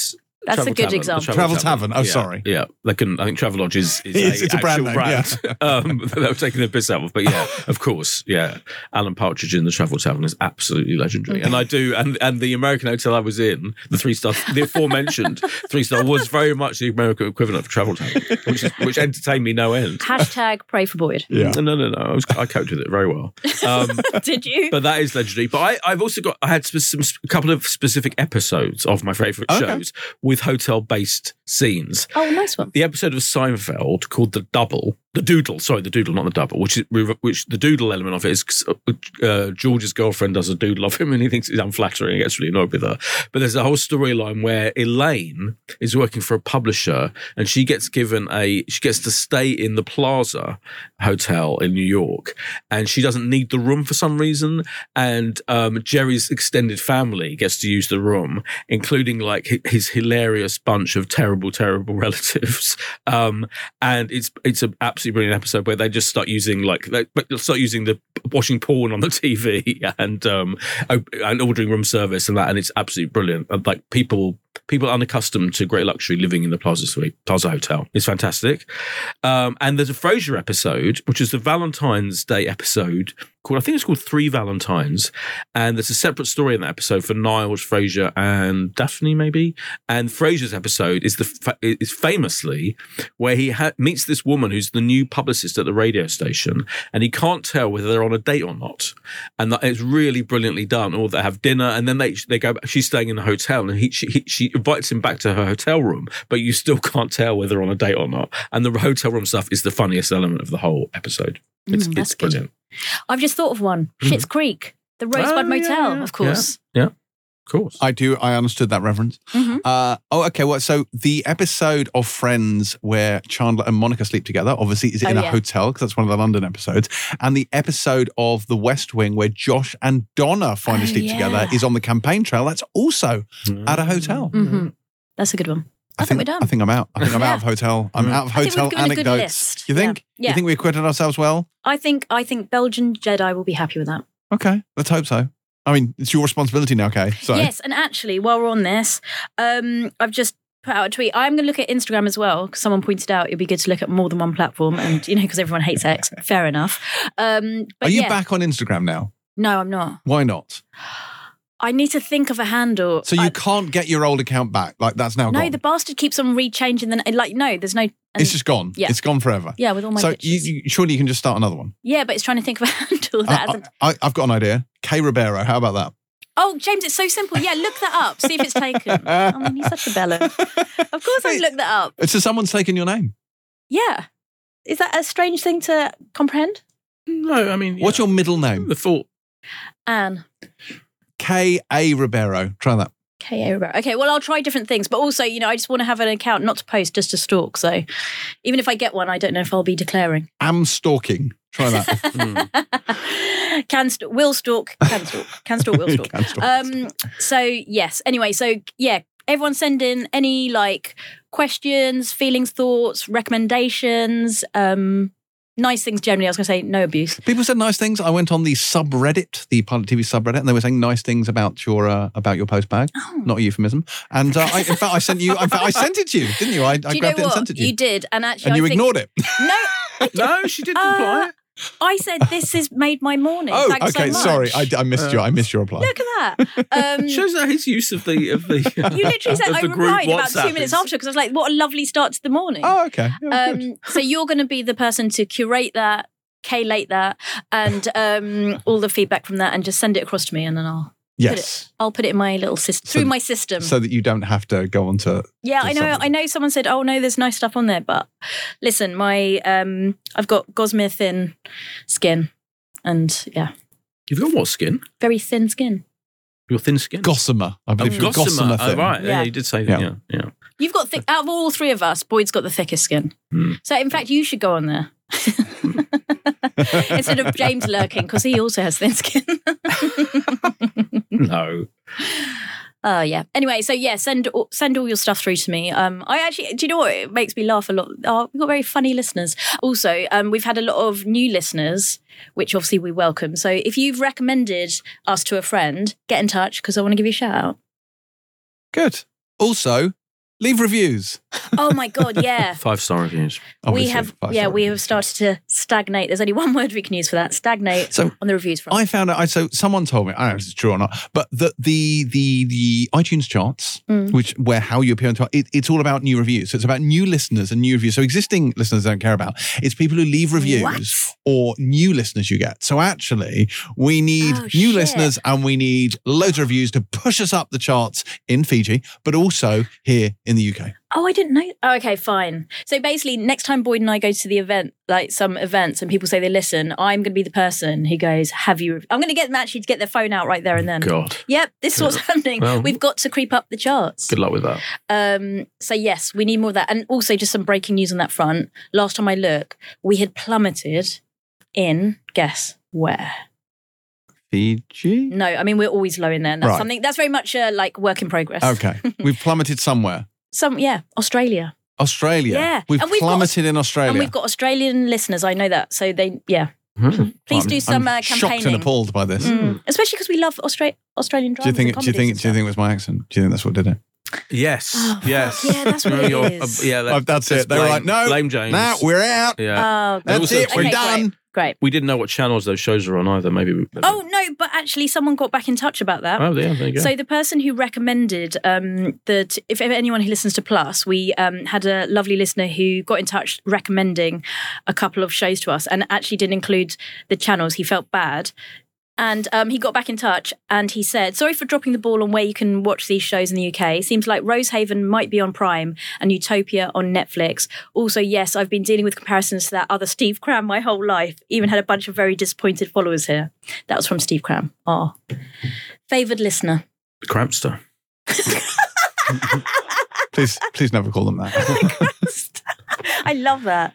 That's a Travel good Tavern, the example. Travel Tavern. Oh, yeah, sorry. Yeah, they couldn't. I think Travelodge is, is It's- a, it's a brand actual name, brand. um, that they were taking the piss out of. But yeah, of course, yeah. Alan Partridge in the Travel Tavern is absolutely legendary, and I do. And and the American hotel I was in, the three star, the aforementioned three star, was very much the American equivalent of Travel Tavern, which is, which entertained me no end. Hashtag pray for Boyd. Yeah. No, no, no, no. I, was, I coped with it very well. Um, Did you? but that is legendary. But I, I've also got, I had spe- some, a couple of specific episodes of my favourite Okay. shows with hotel-based scenes. Oh, nice one. The episode of Seinfeld called The Double, the Doodle, sorry, the Doodle, not the Double, which is, which the Doodle element of it is uh, George's girlfriend does a doodle of him and he thinks it's unflattering and gets really annoyed with her. But there's a whole storyline where Elaine is working for a publisher and she gets given a, she gets to stay in the Plaza Hotel in New York and she doesn't need the room for some reason. And um, Jerry's extended family gets to use the room, including like his hilarious bunch of terrible, terrible relatives. Um, and it's it's an absolutely brilliant episode where they just start using like they start using the watching porn on the T V and um and ordering room service and that, and it's absolutely brilliant. And like people people unaccustomed to great luxury living in the Plaza Suite, Plaza Hotel. It's fantastic. Um, and there's a Frasier episode, which is the Valentine's Day episode called, I think it's called Three Valentines. And there's a separate story in that episode for Niles, Frasier, and Daphne, maybe. And Frasier's episode is the fa- is famously where he ha- meets this woman who's the new publicist at the radio station, and he can't tell whether they're on a date or not. And that, it's really brilliantly done. Or they have dinner, and then they they go. She's staying in the hotel, and he she, he, she invites him back to her hotel room, but you still can't tell whether they're on a date or not. And the hotel room stuff is the funniest element of the whole episode. It's Mm, that's it's good. brilliant. I've just thought of one. Schitt's Creek, the Rosebud Oh, Motel, yeah, yeah. of course. Yeah, of course. I do. I understood that reference. Mhm. Uh, oh, okay. Well, so the episode of Friends where Chandler and Monica sleep together, obviously, is Oh, in a yeah. hotel because that's one of the London episodes. And the episode of The West Wing where Josh and Donna finally Oh, sleep yeah. together is on the campaign trail. That's also at a hotel. hmm That's a good one. I, think we're done. I think I'm out. I think I'm out of hotel. I'm Mm. out of I think hotel we've given a good anecdotes. list. You think? Yeah. You think we acquitted ourselves well? I think I think Belgian Jedi will be happy with that. Okay, let's hope so. I mean, it's your responsibility now, Kay. So Yes, and actually, while we're on this, um, I've just put out a tweet. I'm going to look at Instagram as well because someone pointed out it'd be good to look at more than one platform, and you know, because everyone hates X. Fair enough. Um, but are you yeah. back on Instagram now? No, I'm not. Why not? I need to think of a handle. So you I- can't get your old account back. Like that's now no, gone. the bastard keeps on rechanging the like. No, there's no. and- it's just gone. Yeah. It's gone forever. yeah, with all my so you, pictures. you, surely you can just start another one. yeah, but it's trying to think of a handle that I, hasn't. I, I've got an idea. Kay Ribeiro. How about that? Oh, James, it's so simple. Yeah, look that up. See if it's taken. I mean, he's such a bellend. Of course, I look that up. It's just someone's taken your name. Yeah, is that a strange thing to comprehend? No, I mean, What's yeah. your middle name? the thought? Anne. K A Ribeiro. Try that. K A Ribeiro. Okay, well, I'll try different things, but also, you know, I just want to have an account, not to post, just to stalk. So even if I get one, I don't know if I'll be declaring. Am stalking. Try that. Mm. Can st- will stalk, can stalk, can stalk, will stalk. Can stalk. Um. So yes. Anyway. So yeah. Everyone send in any like questions, feelings, thoughts, recommendations. Um. Nice things generally. I was going to say no abuse. People said nice things. I went on the subreddit, the Pilot T V subreddit, and they were saying nice things about your uh, about your post bag. Oh. Not a euphemism. And uh, I, in fact, I sent you. In fact, I sent it to you, didn't you? I, I Do you grabbed know it and what? sent it to you, You did, and actually, and I you think, ignored it. No, No, she didn't Uh, reply. I said this has made my morning. Oh, Thanks okay. so much. Sorry, I, I missed you. I missed your reply. Look at that. Um, Shows that his use of the of the you literally said of I the group replied about WhatsApp two minutes is- after because I was like, "What a lovely start to the morning." Oh, okay. Yeah, good. Um, so you're going to be the person to curate that, collate that, and um, all the feedback from that, and just send it across to me, and then I'll Yes. I'll put it in my little system So- through my system. So that you don't have to go on to. yeah, to I know. somebody. I know. Someone said, "Oh no, there's nice stuff on there," but listen, my um, I've got gossamer thin skin, and yeah, You've got what skin? very thin skin. Your thin skin. Gossamer. I Oh, believe you're gossamer. gossamer Oh, thin. right. Yeah. Yeah. you did say that. Yeah. Yeah, yeah. You've got thick. Out of all three of us, Boyd's got the thickest skin. Hmm. So in fact, you should go on there. Instead of James lurking, because he also has thin skin. No. Oh yeah. Anyway, so yeah, send all- send all your stuff through to me. Um, I actually, do you know what? It makes me laugh a lot. Oh, we've got very funny listeners. Also, um, we've had a lot of new listeners, which obviously we welcome. So if you've recommended us to a friend, get in touch because I want to give you a shout out. Good. Also, Leave reviews. Oh my God, yeah. Five star reviews. we Obviously, have, five yeah, star we have reviews. started to stagnate. There's only one word we can use for that: stagnate. So, on the reviews front. I found out. I so someone told me. I don't know if it's true or not, but the the the the iTunes charts, Mm. which where how you appear on top, it, it's all about new reviews. So it's about new listeners and new reviews. So existing listeners don't care about. It's people who leave reviews What? or new listeners you get. So actually, we need Oh, new shit. listeners and we need loads of reviews to push us up the charts in Fiji, but also here in the U K. Oh, I didn't know. Oh, okay, fine. So basically, next time Boyd and I go to the event, like some events, and people say they listen, I'm going to be the person who goes, "Have you?" Rev-? I'm going to get them actually to get their phone out right there and then. God. Yep, this is what's happening. Well- We've got to creep up the charts. Good luck with that. Um, so yes, we need more of that, and also just some breaking news on that front. Last time I looked, we had plummeted in guess where. Fiji? No, I mean we're always low in there. And that's Right. something that's very much a like work in progress. Okay. We've plummeted somewhere. Some yeah, Australia. Australia. Yeah. We've And we've got- plummeted in Australia. And we've got Australian listeners. I know that. So they, yeah. Hmm. Please I'm- do some I'm uh, shocked campaigning. and appalled by this. Mm. Especially because we love Austra- Australian Do you dramas. think? and Do you think? comedies Do you and think it was my accent? Do you think that's what did it? Yes. Oh, fuck, yes. yeah, that's what it Your- is. uh, yeah, that- Oh, that's it. They were blame- like, no, blame James. Nah, we're out. yeah. stuff? Oh, That's also it. We're tweet- Okay, done. great. Great. We didn't know what channels those shows are on either. Maybe. We, Oh, no, but actually someone got back in touch about that. Oh, yeah, there you go. So the person who recommended um, that if anyone who listens to Plus, we um, had a lovely listener who got in touch recommending a couple of shows to us and actually didn't include the channels. He felt bad. And um, he got back in touch and he said, sorry for dropping the ball on where you can watch these shows in the U K. Seems like Rosehaven might be on Prime and Utopia on Netflix. Also, yes, I've been dealing with comparisons to that other Steve Cram my whole life. Even had a bunch of very disappointed followers here. That was from Steve Cram. Oh, favoured listener. Crampster. Please, please never call them that. I love that.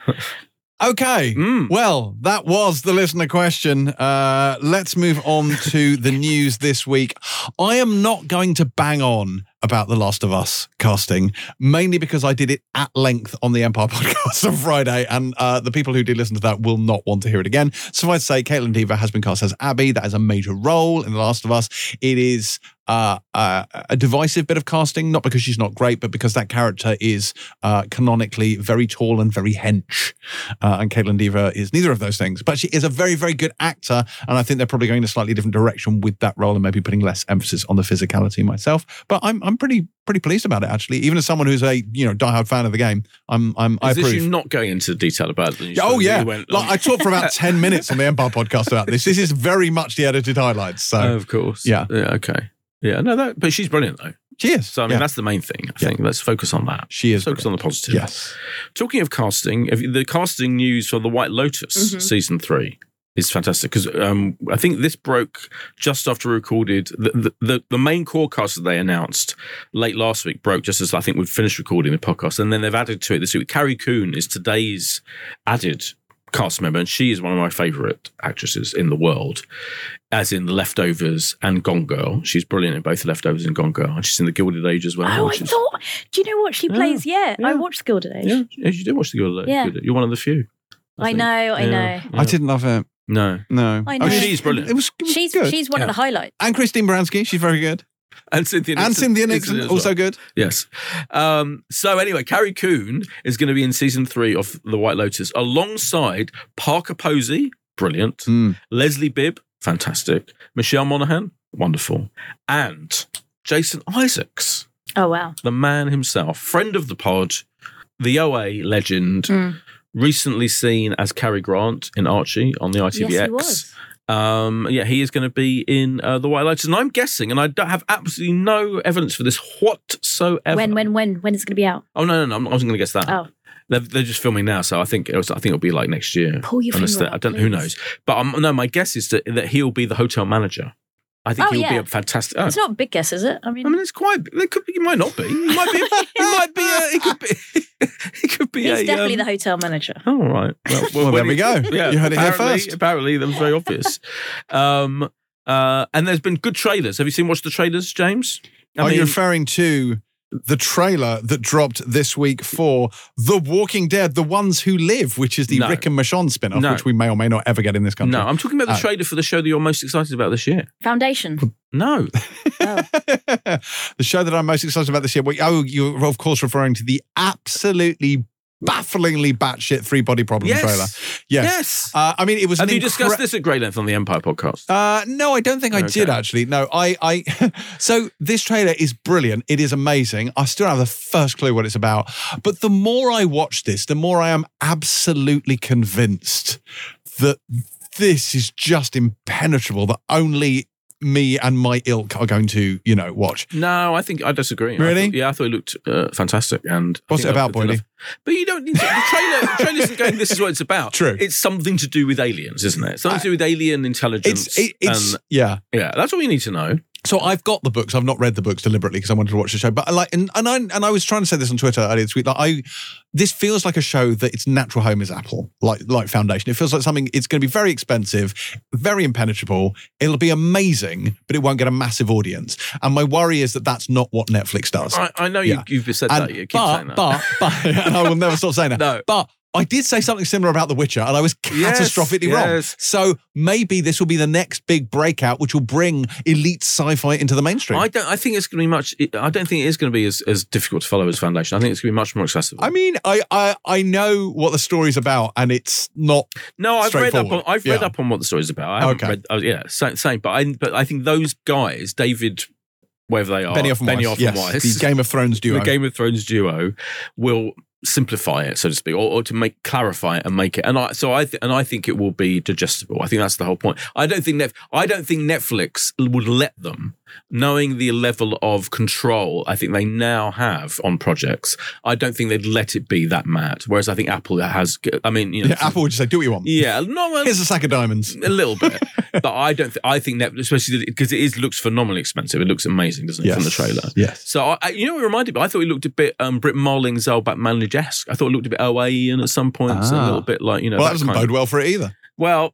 Okay. Mm. Well, that was the listener question. Uh, let's move on to the news this week. I am not going to bang on about The Last of Us casting, mainly because I did it at length on the Empire podcast on Friday, and uh, the people who did listen to that will not want to hear it again. So I'd say Caitlin Dever has been cast as Abby. That is a major role in The Last of Us. It is uh, uh, a divisive bit of casting, not because she's not great, but because that character is uh, canonically very tall and very hench. Uh, and Caitlin Dever is neither of those things, but she is a very, very good actor. And I think they're probably going in a slightly different direction with that role and maybe putting less emphasis on the physicality myself. But I'm I'm pretty pretty pleased about it, actually. Even as someone who's a you know diehard fan of the game, I'm I'm I Is this approve. you not going into detail about it? Than you Yeah, oh said? yeah, You went, like, I talked for about ten minutes on the Empire podcast about this. This is very much the edited highlights. So Oh, of course. Yeah. Yeah. Okay. Yeah. No, that. But she's brilliant though. she is. So I mean, Yeah. that's the main thing. I think. Let's focus on that. she is. Focus on the positive. Yes. Talking of casting, if- the casting news for The White Lotus Mhm. season three is fantastic because um, I think this broke just after we recorded. The, the, the, the main core cast that they announced late last week broke just as I think we'd finished recording the podcast. And then they've added to it this week. Carrie Coon is today's added cast member, and she is one of my favourite actresses in the world, as in The Leftovers and Gone Girl. She's brilliant in both The Leftovers and Gone Girl. And she's in The Gilded Age as well. Oh, I which is- thought, do you know what she Yeah, plays? Yeah, I yeah. watched Gilded Age. Yeah, yeah, you did watch The Gilded Age. Yeah. You're one of the few. I think. know, I Yeah, know. yeah. I didn't love it. No. No. I Oh, know. She's brilliant. It was, it was She's good. she's one Yeah. of the highlights. And Christine Baranski, she's very good. And Cynthia And Nixon. Cynthia is Nixon, in it as also well. good. Yes. Um, so anyway, Carrie Coon is going to be in season three of The White Lotus alongside Parker Posey, brilliant. Mm. Leslie Bibb, fantastic. Michelle Monaghan, wonderful. And Jason Isaacs, Oh wow. the man himself, friend of the pod, the O A legend, Mm. recently seen as Cary Grant in Archie on the I T V X. Yes, he was. Um, yeah, he is going to be in uh, The White Lotus. And I'm guessing, and I don't have absolutely no evidence for this whatsoever. When when when when is it going to be out? Oh, no, no, no. I'm- I wasn't going to guess that. Oh. They're, they're just filming now, so I think it was, I think it'll be like next year. Pull your Unless finger they- I out, don't. Who please. knows? But um, no, my guess is that, that he'll be the hotel manager. I think Oh, he'll be yeah. a fantastic. Oh. It's not a big guess, is it? I mean, I mean, it's quite. It could be. It might not be. It might be. It might be. A, it could be. It could be. he's a, definitely um, the hotel manager. Oh, all right. Well, Well, there when we he- go. Yeah, You heard it here apparently- first. Apparently, that was very obvious. Um, uh, and there's been good trailers. Have you seen watched the trailers, James? I Are mean, you referring to the trailer that dropped this week for The Walking Dead, The Ones Who Live, which is the No. Rick and Michonne spin-off, No. which we may or may not ever get in this country. No, I'm talking about the Oh. trailer for the show that you're most excited about this year. Foundation. No. Oh. The show that I'm most excited about this year, well, oh, you're of course referring to the absolutely bafflingly batshit Three Body Problem Yes. trailer. Yes. Yes. Uh, I mean, it was Have an you incre- discussed this at great length on the Empire podcast? Uh, no, I don't think I Okay. did actually. No, I, I, so this trailer is brilliant. It is amazing. I still have the first clue what it's about. But the more I watch this, the more I am absolutely convinced that this is just impenetrable, that only me and my ilk are going to, you know, watch. No, I think I disagree. I Really? thought- yeah, I thought it looked uh, fantastic. And I What's think it about, I- Boydie? But you don't need to. The trailer, the trailer isn't going, this is what it's about. True. It's something to do with aliens, isn't it? Something to do with alien intelligence. It's, it, it's, and, yeah. yeah, that's all you need to know. So I've got the books. I've not read the books deliberately because I wanted to watch the show. But I like, and, and I and I was trying to say this on Twitter earlier this week. Like I, this feels like a show that its natural home is Apple, like like Foundation. It feels like something. It's going to be very expensive, very impenetrable. It'll be amazing, but it won't get a massive audience. And my worry is that that's not what Netflix does. I, I know Yeah. you, you've said And- that. You keep but, saying that. but but and I will never stop saying that. No. But I did say something similar about The Witcher, and I was Yes, catastrophically wrong. yes. So maybe this will be the next big breakout, which will bring elite sci-fi into the mainstream. I don't. I think it's going to be much. I don't think it is going to be as, as difficult to follow as Foundation. I think it's going to be much more accessible. I mean, I, I I know what the story's about, and it's not. no, I've read up on. straightforward. I've read Yeah. up on what the story's about. I haven't Okay. read. Oh, yeah, same, same. But I. But I think those guys, David, wherever they are, Benioff and Weiss, Benioff yes, and Weiss, the Game of Thrones duo. the Game of Thrones duo, will simplify it, so to speak, or, or to make clarify it and make it. And I, so I, th- and I think it will be digestible. I think that's the whole point. I don't think Net, I don't think Netflix would let them, knowing the level of control I think they now have on projects. I don't think they'd let it be that mad. Whereas I think Apple has. I mean, you know, Yeah, Apple would just say, "Do what you want." yeah, no, Here's a sack of diamonds. a little bit, but I don't. Th- I think Netflix, especially because it is looks phenomenally expensive. It looks amazing, doesn't it, Yes. from the trailer? Yes. So I, I- you know, what it reminded me. I thought it looked a bit um, Brit Marling, Zalbat Manley-esque. I thought it looked a bit O A Ian at some points, Ah. a little bit like you know. Well, that that doesn't kind bode of- well for it either. Well.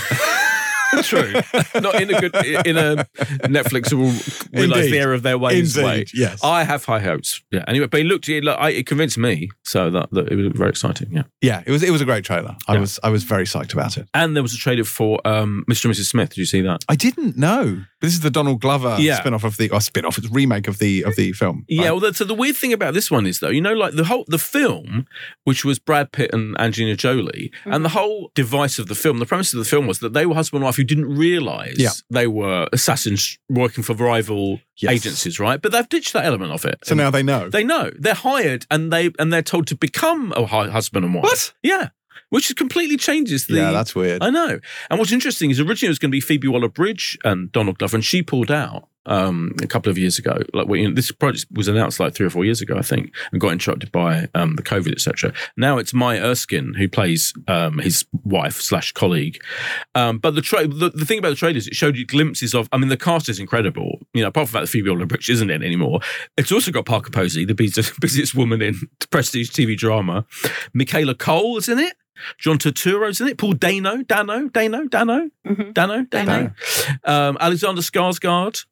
True, not in a good in a Netflix who will realise Indeed. the error of their ways. Indeed, way. yes. I have high hopes. Yeah. Anyway, but it looked, it, looked, I, it convinced me, so that, that it was very exciting. Yeah. Yeah, it was it was a great trailer. I Yeah. was I was very psyched about it. And there was a trailer for um, Mister and Missus Smith. Did you see that? I didn't know. This is the Donald Glover Yeah. spin-off of the or spin-off, it's remake of the of the film. Yeah, right? well, the, so the weird thing about this one is, though, you know, like the whole the film, which was Brad Pitt and Angelina Jolie, and the whole device of the film, the premise of the film was that they were husband and wife who didn't realise Yeah. they were assassins working for rival Yes. agencies, right? But they've ditched that element of it. So now they know. They know they're hired and they and they're told to become a hu- husband and wife. What? Yeah, which completely changes the. yeah, that's weird. I know. And what's interesting is originally it was going to be Phoebe Waller-Bridge and Donald Glover, and she pulled out um, a couple of years ago. Like, well, you know, this project was announced like three or four years ago, I think, and got interrupted by um, the COVID, et cetera. Now it's Maya Erskine who plays um, his wife slash colleague. Um, but the, tra- the the thing about the trailer is it showed you glimpses of. I mean, the cast is incredible. You know, apart from the fact that Phoebe Waller-Bridge isn't in it anymore, it's also got Parker Posey, the busiest, busiest woman in prestige T V drama. Michaela Cole is in it. John Turturro's in it. Paul Dano, Dano, Dano, Dano, Mhm. Dano, Dano. Um, Alexander Skarsgård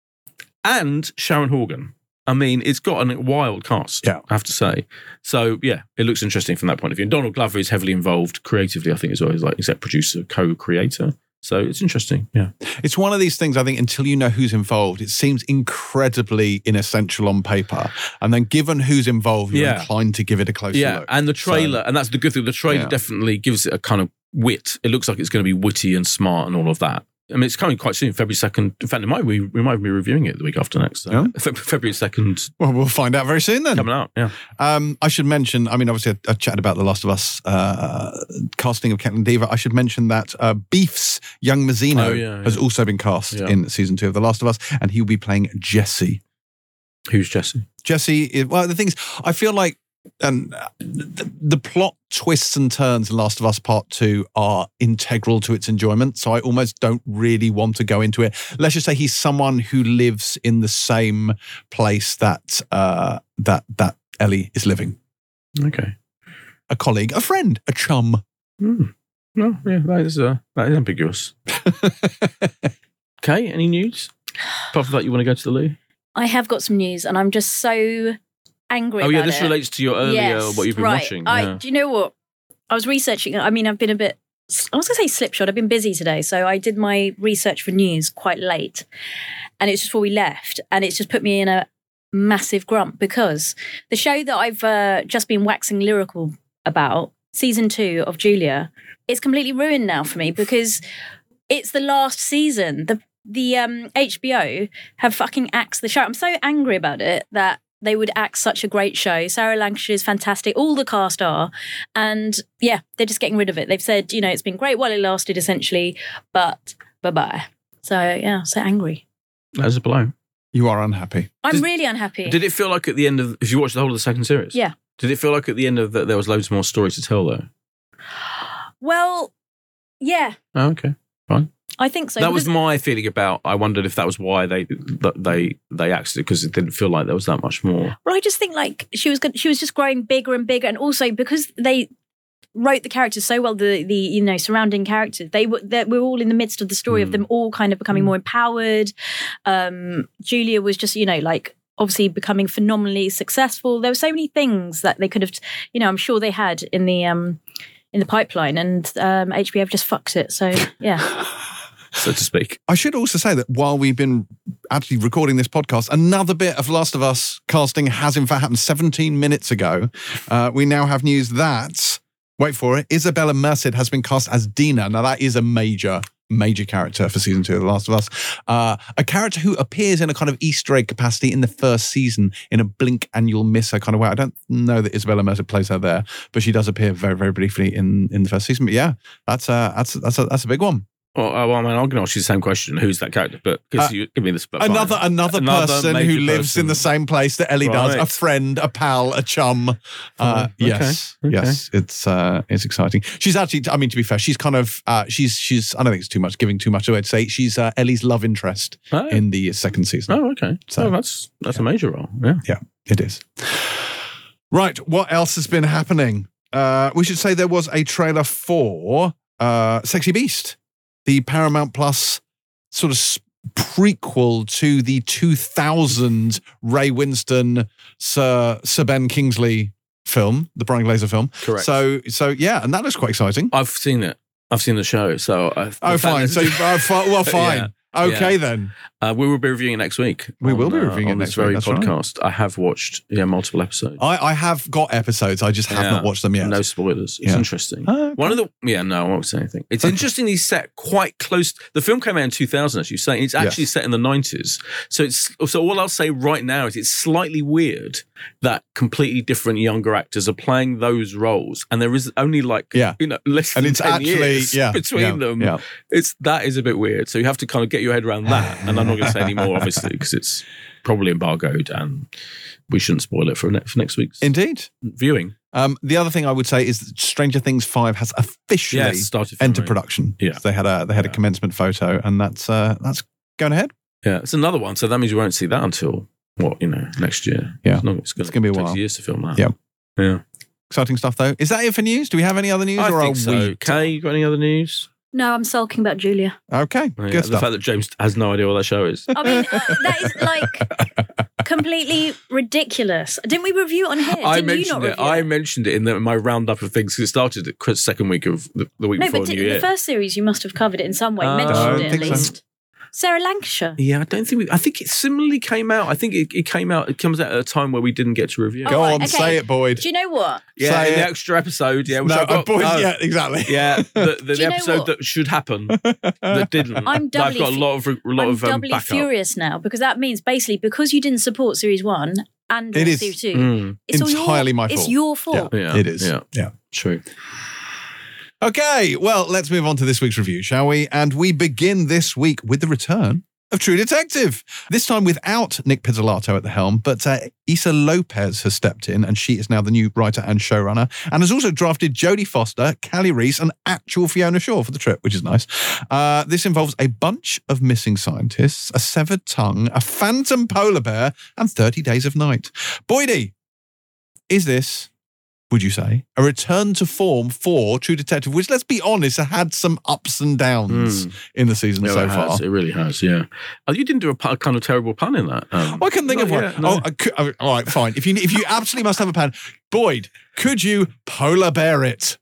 and Sharon Horgan. I mean, it's got a wild cast, Yeah. I have to say. So, yeah, it looks interesting from that point of view. And Donald Glover is heavily involved creatively, I think, as well. He's like exec producer, co-creator. So it's interesting, yeah. It's one of these things, I think, until you know who's involved, it seems incredibly inessential on paper. And then given who's involved, you're Yeah. inclined to give it a closer Yeah, look. and the trailer, So- and that's the good thing, the trailer Yeah. definitely gives it a kind of wit. It looks like it's going to be witty and smart and all of that. I mean, it's coming quite soon, February second. In fact, it might, we, we might be reviewing it the week after next. So. Yeah. Fe- February second Well, we'll find out very soon then. coming out, yeah. Um, I should mention, I mean, obviously, I, I chatted about The Last of Us uh, casting of Caitlin Dever. I should mention that uh, Beef's young Mazzino Oh, yeah, yeah. has also been cast Yeah. in season two of The Last of Us, and he will be playing Jesse. Who's Jesse? Jesse, is, well, the thing is, I feel like um, the, the plot twists and turns in Last of Us Part two are integral to its enjoyment, so I almost don't really want to go into it. Let's just say he's someone who lives in the same place that uh, that that Ellie is living. Okay. A colleague, a friend, a chum. Hmm. No, yeah, that is, uh, that is ambiguous. Okay, any news? Apart from that, you want to go to the loo? I have got some news, and I'm just so angry. Oh yeah, about this it. relates to your earlier Yes, what you've been right. watching. I, Yeah. do you know what? I was researching. I mean, I've been a bit. I was going to say slipshod. I've been busy today, so I did my research for news quite late, and it's just before we left, and it's just put me in a massive grump because the show that I've uh, just been waxing lyrical about, season two of Julia, is completely ruined now for me because it's the last season. The the um, H B O have fucking axed the show. I'm so angry about it that they would axe such a great show. Sarah Lancashire is fantastic. All the cast are. And yeah, they're just getting rid of it. They've said, you know, it's been great while it lasted, essentially, but bye-bye. So yeah, so angry. As a blow. You are unhappy. I'm Did- really unhappy. Did it feel like at the end of, if you watched the whole of the second series? Yeah. Did it feel like at the end of that there was loads more stories to tell though? Well, yeah, Oh, okay. Fine. I think so. that was because- my feeling about, I wondered if that was why they that they they axed it, because it didn't feel like there was that much more. Well, I just think like she was good, she was just growing bigger and bigger, and also because they wrote the characters so well, the the you know surrounding characters, they were they were all in the midst of the story Mm. of them all kind of becoming more empowered. Um, Julia was just you know like obviously becoming phenomenally successful. There were so many things that they could have, you know, I'm sure they had in the um in the pipeline, and um, H B O have just fucked it. So yeah. So to speak. I should also say that while we've been actually recording this podcast, another bit of Last of Us casting has in fact happened seventeen minutes ago. Uh, we now have news that, wait for it, Isabella Merced has been cast as Dina. Now that is a major, major character for season two of The Last of Us. Uh, a character who appears in a kind of Easter egg capacity in the first season in a blink and you'll miss her kind of way. I don't know that Isabella Merced plays her there, but she does appear very, very briefly in, in the first season. But yeah, that's a, that's, that's a, that's a big one. Well, uh, well, I mean, I'm going to ask you the same question. Who's that character? But because Uh, you give me this. but fine. Another another, Another person major who lives person. in the same place that Ellie does, a Right. friend, a pal, a chum. Uh, Fine. Okay. yes, Okay. yes, it's uh, it's exciting. She's actually, I mean, to be fair, she's kind of uh, she's she's. I don't think it's too much giving too much away to say she's uh, Ellie's love interest Oh, in the second season. oh okay. So- So that's that's a major role. Yeah. Yeah, it is. Right, what else has been happening? Uh, we should say there was a trailer for uh, Sexy Beast, the Paramount Plus sort of s- prequel to the two thousand Ray Winston, Sir, Sir Ben Kingsley film, the Brian Glazer film. Correct. So, so yeah, and that looks quite exciting. I've seen it. I've seen the show. So I, the Oh, fact fine. that- So, uh, fi- well, fine. Yeah. Okay, Yeah. then. Uh, we will be reviewing it next week. We on, will be uh, reviewing it on next this very week, that's right. podcast. I have watched yeah multiple episodes. I, I have got episodes. I just have Yeah. not watched them yet. No spoilers. It's Yeah. interesting. Oh, okay. One of the yeah no I won't say anything. It's interestingly set quite close. The film came out in two thousand, as you say. It's actually Yes. set in the nineties. So it's so all I'll say right now is it's slightly weird that completely different younger actors are playing those roles, and there is only like Yeah. you know less And than it's ten actually, years yeah, between yeah, them. yeah. It's that is a bit weird. So you have to kind of get your head around that. And I'm not going to say any more, obviously, because it's probably embargoed, and we shouldn't spoil it for, ne- for next week's Indeed. viewing. Um, the other thing I would say is that Stranger Things five has officially Yes, started entered filming. production. Yeah. They had a they had a Yeah. commencement photo, and that's uh, that's going ahead. Yeah, it's another one. So that means you won't see that until what you know next year. Yeah. it's, not, it's going It's gonna be a take while. years to film that. Yeah. yeah. Exciting stuff, though. Is that it for news? Do we have any other news, I or think are so. we? Kay, you got any other news? No, I'm sulking about Julia. Okay, Oh, yeah, good the stuff. fact that James has no idea what that show is. I mean, uh, that is like completely ridiculous. Didn't we review it on here? I Didn't you mentioned not it. review I mentioned it in the, my roundup of things. 'Cause it started at the second week of the, the week No, before but New did, Year. the first series you must have covered it in some way, Uh, mentioned I don't it at think so. least. Sarah Lancashire. Yeah, I don't think we. I think it similarly came out. I think it, it came out. It comes out at a time where we didn't get to review. Go Oh, right, on, okay. say it, Boyd. Do you know what? yeah, say in the it. extra episode. Yeah, which No, I got, uh, Boyd, oh, yeah, exactly. yeah, the, the, Do the you know episode what? that should happen that didn't. I'm That I've doubly got a fu- lot of a lot I'm of um, doubly backup. furious now because that means basically because you didn't support series one and It is. series two, Mm, it's all entirely your, my It's fault. your fault. yeah, It is. Yeah, yeah. true. Okay, well, let's move on to this week's review, shall we? And we begin this week with the return of True Detective. This time without Nick Pizzolatto at the helm, but uh, Issa Lopez has stepped in, and she is now the new writer and showrunner, and has also drafted Jodie Foster, Callie Reese, and actual Fiona Shaw for the trip, which is nice. Uh, this involves a bunch of missing scientists, a severed tongue, a phantom polar bear, and thirty days of night. Boydie, is this would you say? A return to form for True Detective, which, let's be honest, had some ups and downs Mm. in the season Yeah, so it far. has. It really has, yeah. Oh, you didn't do a, pu- a kind of terrible pun in that. Um, I can think not of one. yet, no. Oh, I could, oh, all right, fine. If you if you absolutely must have a pan, Boyd, could you polar bear it?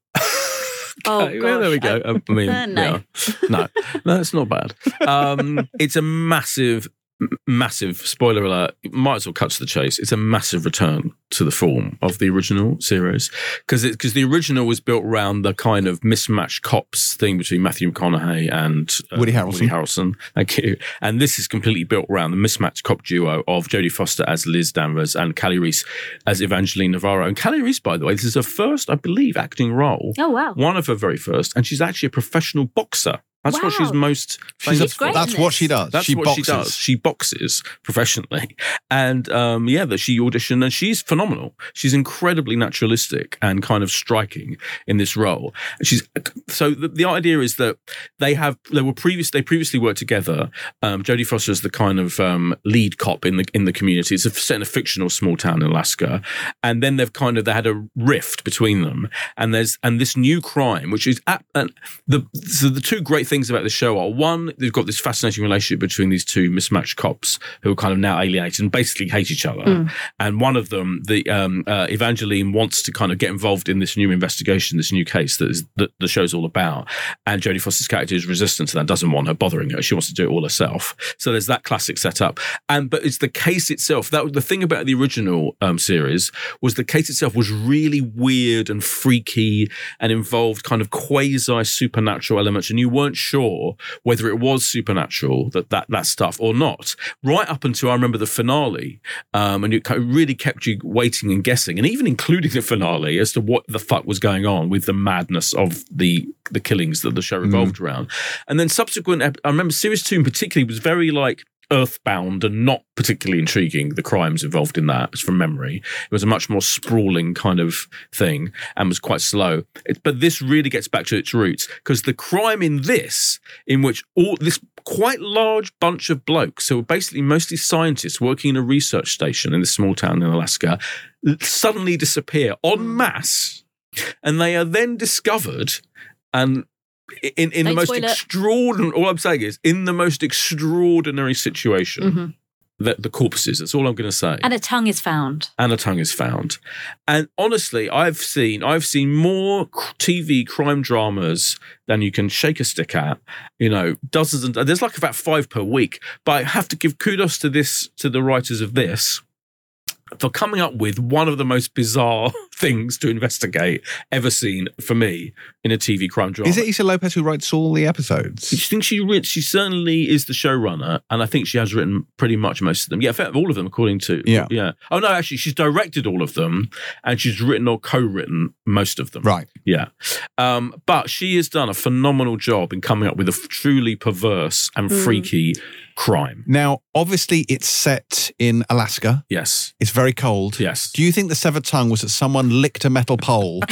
Oh, Okay, well, there we gosh. go. I mean, Uh, no. yeah. no, no, it's not bad. Um, it's a massive, m- massive spoiler alert. Might as well cut to the chase. It's a massive return to the form of the original series because because the original was built around the kind of mismatched cops thing between Matthew McConaughey and uh, Woody Harrelson. Woody Harrelson. Thank you. And this is completely built around the mismatched cop duo of Jodie Foster as Liz Danvers and Callie Reese as Evangeline Navarro. And Callie Reese, by the way, this is her first, I believe, acting role. Oh, wow. One of her very first, and she's actually a professional boxer. That's what Wow. she's most She's famous a, for. great that's in what this. she does. That's she what boxes. she does. She boxes professionally. And um, yeah, that she auditioned and she's phenomenal. She's incredibly naturalistic and kind of striking in this role. And she's so the, the idea is that they have they were previous they previously worked together. Um, Jodie Foster is the kind of um, lead cop in the in the community. It's a, set in a fictional small town in Alaska. And then they've kind of they had a rift between them. And there's and this new crime, which is at, and the so the two great things about the show are one, they've got this fascinating relationship between these two mismatched cops who are kind of now alienated and basically hate each other. Mm. And one of them, the um, uh, Evangeline, wants to kind of get involved in this new investigation, this new case that is that the show's all about. And Jodie Foster's character is resistant to that, doesn't want her bothering her. She wants to do it all herself. So there's that classic setup. And but it's the case itself. That the thing about the original um, series was the case itself was really weird and freaky and involved kind of quasi supernatural elements, and you weren't sure whether it was supernatural, that, that that stuff, or not, right up until I remember the finale. Um, and it really kept you waiting and guessing, and even including the finale as to what the fuck was going on with the madness of the the killings that the show revolved mm. around. And then subsequent, I remember series two in particular was very like earthbound and not particularly intriguing, the crimes involved in that, from memory. It was a much more sprawling kind of thing and was quite slow. It, but this really gets back to its roots, because the crime in this, in which all this quite large bunch of blokes, so basically mostly scientists working in a research station in this small town in Alaska, suddenly disappear en masse, and they are then discovered and in, in the most extraordinary, all I'm saying is, in the most extraordinary situation, mm-hmm. that the corpses, that's all I'm going to say. And a tongue is found. And a tongue is found. And honestly, I've seen, I've seen more T V crime dramas than you can shake a stick at, you know, dozens and there's like about five per week. But I have to give kudos to this, to the writers of this, for coming up with one of the most bizarre things to investigate ever seen for me in a T V crime drama. Is it Issa Lopez who writes all the episodes? I think she writ- she certainly is the showrunner, and I think she has written pretty much most of them. Yeah, in fact, all of them, according to yeah, yeah. Oh no, actually, she's directed all of them, and she's written or co-written most of them. Right. Yeah, um, but she has done a phenomenal job in coming up with a f- truly perverse and mm. freaky crime. Now, obviously, it's set in Alaska. Yes, it's very cold. Yes. Do you think the severed tongue was that someone licked a metal pole?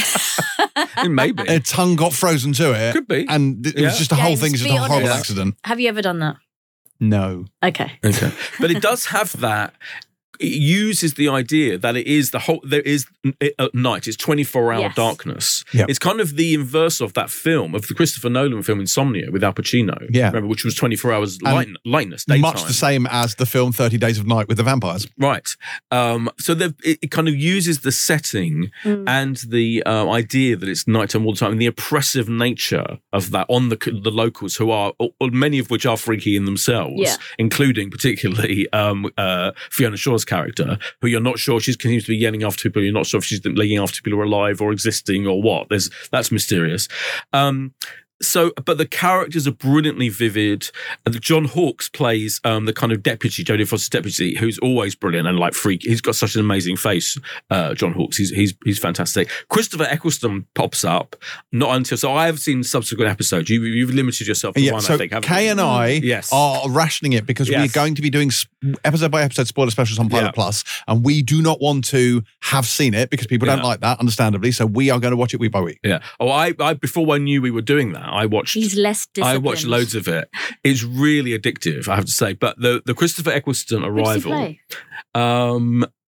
It may be. A tongue got frozen to it. Could be. And it yeah. was just a James, whole thing, just a horrible honest. accident. Have you ever done that? No. Okay. Okay. But it does have that. It uses the idea that it is the whole, there is at night, it's twenty-four hour yes. darkness. Yep. It's kind of the inverse of that film, of the Christopher Nolan film Insomnia with Al Pacino. Yeah. Remember, which was twenty-four hours light, lightness, daytime. Much the same as the film thirty Days of Night with the vampires. Right. Um, so it, it kind of uses the setting mm. and the uh, idea that it's nighttime all the time, and the oppressive nature of that on the the locals, who are, many of which are freaky in themselves, yeah. including particularly um, uh, Fiona Shaw's character, who you're not sure, she continues to be yelling after people, you're not sure if she's yelling after people who are alive or existing or what. There's that's mysterious. Um, So, but the characters are brilliantly vivid. And John Hawkes plays um, the kind of deputy, Jodie Foster's deputy, who's always brilliant and like freak. He's got such an amazing face, uh, John Hawkes. He's he's he's fantastic. Christopher Eccleston pops up, not until, so I have seen subsequent episodes. You, you've limited yourself to yeah, one, so I think, haven't Kay you? and I yes. are rationing it because yes. we're going to be doing episode by episode spoiler specials on Pilot yeah. Plus, and we do not want to have seen it because people yeah. don't like that, understandably. So we are going to watch it week by week. Yeah. Oh, I, I before I knew we were doing that, I watched. He's less disciplined. I watched loads of it. It's really addictive, I have to say. But the the Christopher Eccleston arrival. Which does he play? Um,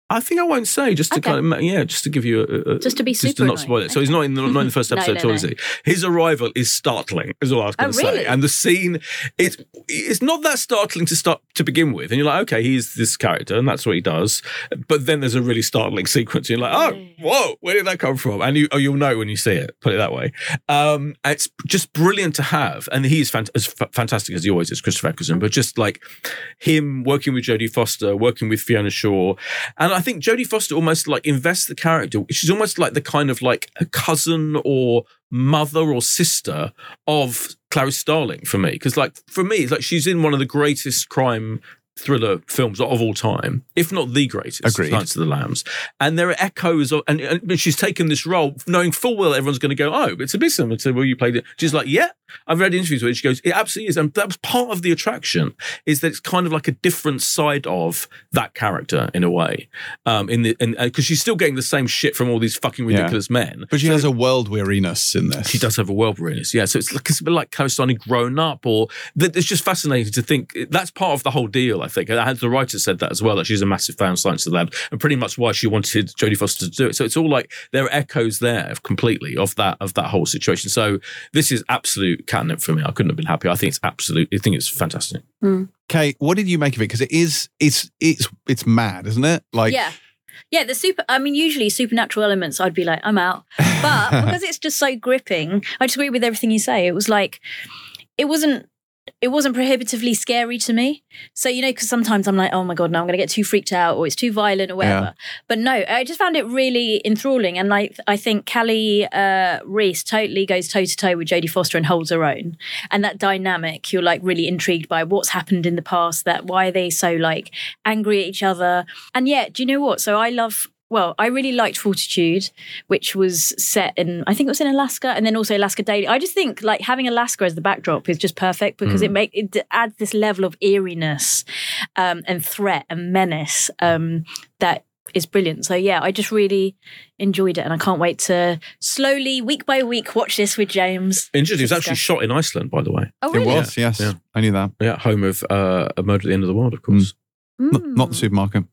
I think I won't say, just to Okay. kind of, yeah, just to give you a, a Just to be just super to not annoying. spoil it. So he's not in the not in the first No, episode no, at all, no. is he? His arrival is startling, is all I was going Oh, to say. really? And the scene, it's it's not that startling to start to begin with, and you're like, okay, he's this character, and that's what he does. But then there's a really startling sequence. You're like, oh, whoa, where did that come from? And you, oh, you'll know when you see it. Put it that way. Um, it's just brilliant to have, and he is fant- as f- fantastic as he always is, Christopher Eccleston. But just like him working with Jodie Foster, working with Fiona Shaw, and I think Jodie Foster almost like invests the character. She's almost like the kind of like a cousin or mother or sister of Clarice Starling for me. Because like for me, it's like she's in one of the greatest crime thriller films of all time, if not the greatest. Agreed. Silence of the Lambs. And there are echoes of, and, and she's taken this role knowing full well everyone's going to go, oh, it's a bit similar to where you played it. She's like, yeah, I've read interviews with her. She goes, it absolutely is. And that was part of the attraction, is that it's kind of like a different side of that character in a way. Um, in the, and because she's still getting the same shit from all these fucking ridiculous men. But she has a world weariness in this. She does have a world weariness, yeah. So it's like it's a bit like Clarice Starling grown up, or that it's just fascinating to think that's part of the whole deal. I think, and the writer said that as well, that she's a massive fan of Silence of the Lambs, and pretty much why she wanted Jodie Foster to do it. So it's all like there are echoes there completely of that of that whole situation. So this is absolute catnip for me. I couldn't have been happier. I think it's absolute. I think it's fantastic. Kate, what did you make of it? Because it is, it's, it's, it's mad, isn't it? Like, yeah. Yeah, the super, I mean, usually supernatural elements, I'd be like, I'm out. But because it's just so gripping, I just agree with everything you say. It was like, it wasn't, it wasn't prohibitively scary to me. So, you know, because sometimes I'm like, oh my God, no, I'm going to get too freaked out or it's too violent or whatever. Yeah. But no, I just found it really enthralling. And like, I think Callie uh, Reese totally goes toe to toe with Jodie Foster and holds her own. And that dynamic, you're like really intrigued by what's happened in the past, that why are they so like angry at each other. And yeah, do you know what? So I love, well, I really liked Fortitude, which was set in, I think it was in Alaska, and then also Alaska Daily. I just think like having Alaska as the backdrop is just perfect because Mm. it make it adds this level of eeriness um, and threat and menace um, that is brilliant. So yeah, I just really enjoyed it, and I can't wait to slowly, week by week, watch this with James. Interesting. It was Good actually stuff. shot in Iceland, by the way. Oh it really? was, yes. Yeah. I knew that. Yeah, home of uh, A Murder at the End of the World, of course. N- not the Mm. supermarket.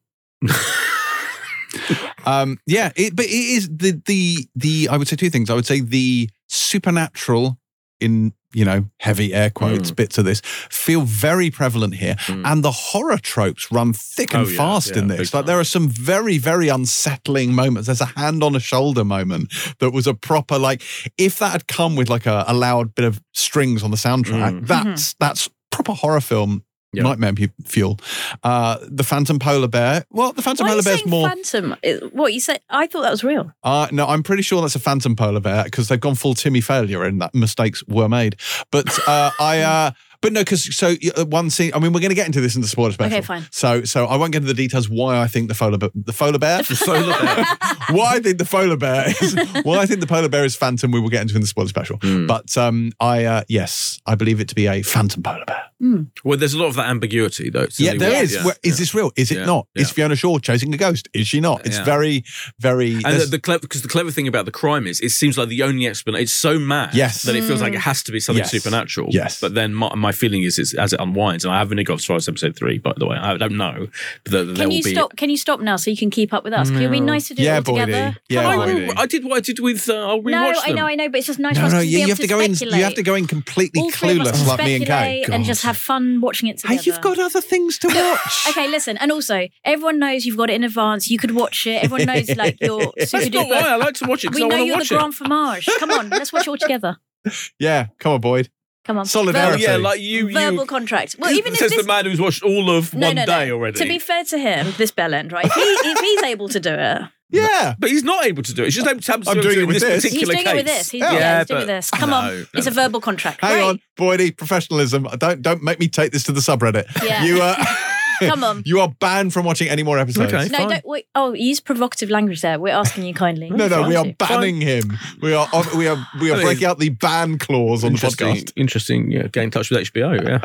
um, yeah, it, but it is the the the. I would say two things. I would say the supernatural, in you know heavy air quotes, Mm. bits of this feel very prevalent here, Mm. and the horror tropes run thick and Oh, yeah, fast in yeah, this. big Like there time. are some very very unsettling moments. There's a hand on a shoulder moment that was a proper like if that had come with like a, a loud bit of strings on the soundtrack, Mm. that's that's proper horror film. Yeah. Nightmare pu- fuel. Uh, the Phantom Polar Bear. Well, the Phantom Why are you Polar Bear's saying more. Phantom? It- What you said? I thought that was real. Uh, no, I'm pretty sure that's a Phantom Polar Bear because they've gone full Timmy failure and that mistakes were made. But uh, I, uh, but no, because so uh, one scene. I mean, we're going to get into this in the spoiler special. Okay, fine. So, so I won't get into the details why I think the polar bear, the polar bear, the polar bear, why I think the polar bear is, why I think the polar bear is Phantom. We will get into in the spoiler special. Mm. But um, I, uh, yes, I believe it to be a Phantom Polar Bear. Well, there's a lot of that ambiguity, though. to Yeah, see there what- is. yeah, Well, Is yeah. this real? Is it Yeah, not? Is yeah. Fiona Shaw chasing a ghost? Is she not? It's Yeah. very, very. And there's- the, the clever, because the clever thing about the crime is, it seems like the only explanation. It's so mad Yes. that it feels like it has to be something Yes. supernatural. Yes. But then my, my feeling is, is, as it unwinds, and I haven't got as far as episode three, by the way. I don't know. But there, there Can will you be. stop? Can you stop now so you can keep up with us? Can it be No. nice to do Yeah, it all Boydie. together? Yeah, Come on. Boydie. I, I did what I did with. Uh, I'll rewatch No, I them. know, I know, but it's just nice for no, us no, to be you, you able have to go in. speculate. You have to go in completely All three of us clueless, can like me and Kay. speculate and just God. have fun watching it together. Hey, you've got other things to watch. Okay, listen, and also everyone knows you've got it in advance. You could watch it. Everyone knows like you're super That's not why I duper. like to watch it. Because We I know want to you're the watch it. grand fromage. Come on, let's watch it all together. Yeah, come on, Boyd. Come on, Oh Solidarity. yeah, like you. you verbal contract. Well, even if says this the man who's watched all of no, one no, no. day already. To be fair to him, this bellend, right? If, he, if he's able to do it, Yeah. But he's not able to do it. It's just able to I'm doing it in with this this. he's particular doing case. it with this. He's, Yeah. yeah, Yeah, he's doing it but- with this. Come No, on, no, it's a no. verbal contract. Hang Great. on, Boydie, professionalism. Don't don't make me take this to the subreddit. Yeah. You uh, Come on. You are banned from watching any more episodes. Okay. No, Fine. don't wait. Oh, use provocative language there. We're asking you kindly. No, no, we are Fine. banning him. We are we are we are I mean, breaking out the ban clause on the Interesting. podcast. Interesting. Yeah, get in touch with H B O. Yeah.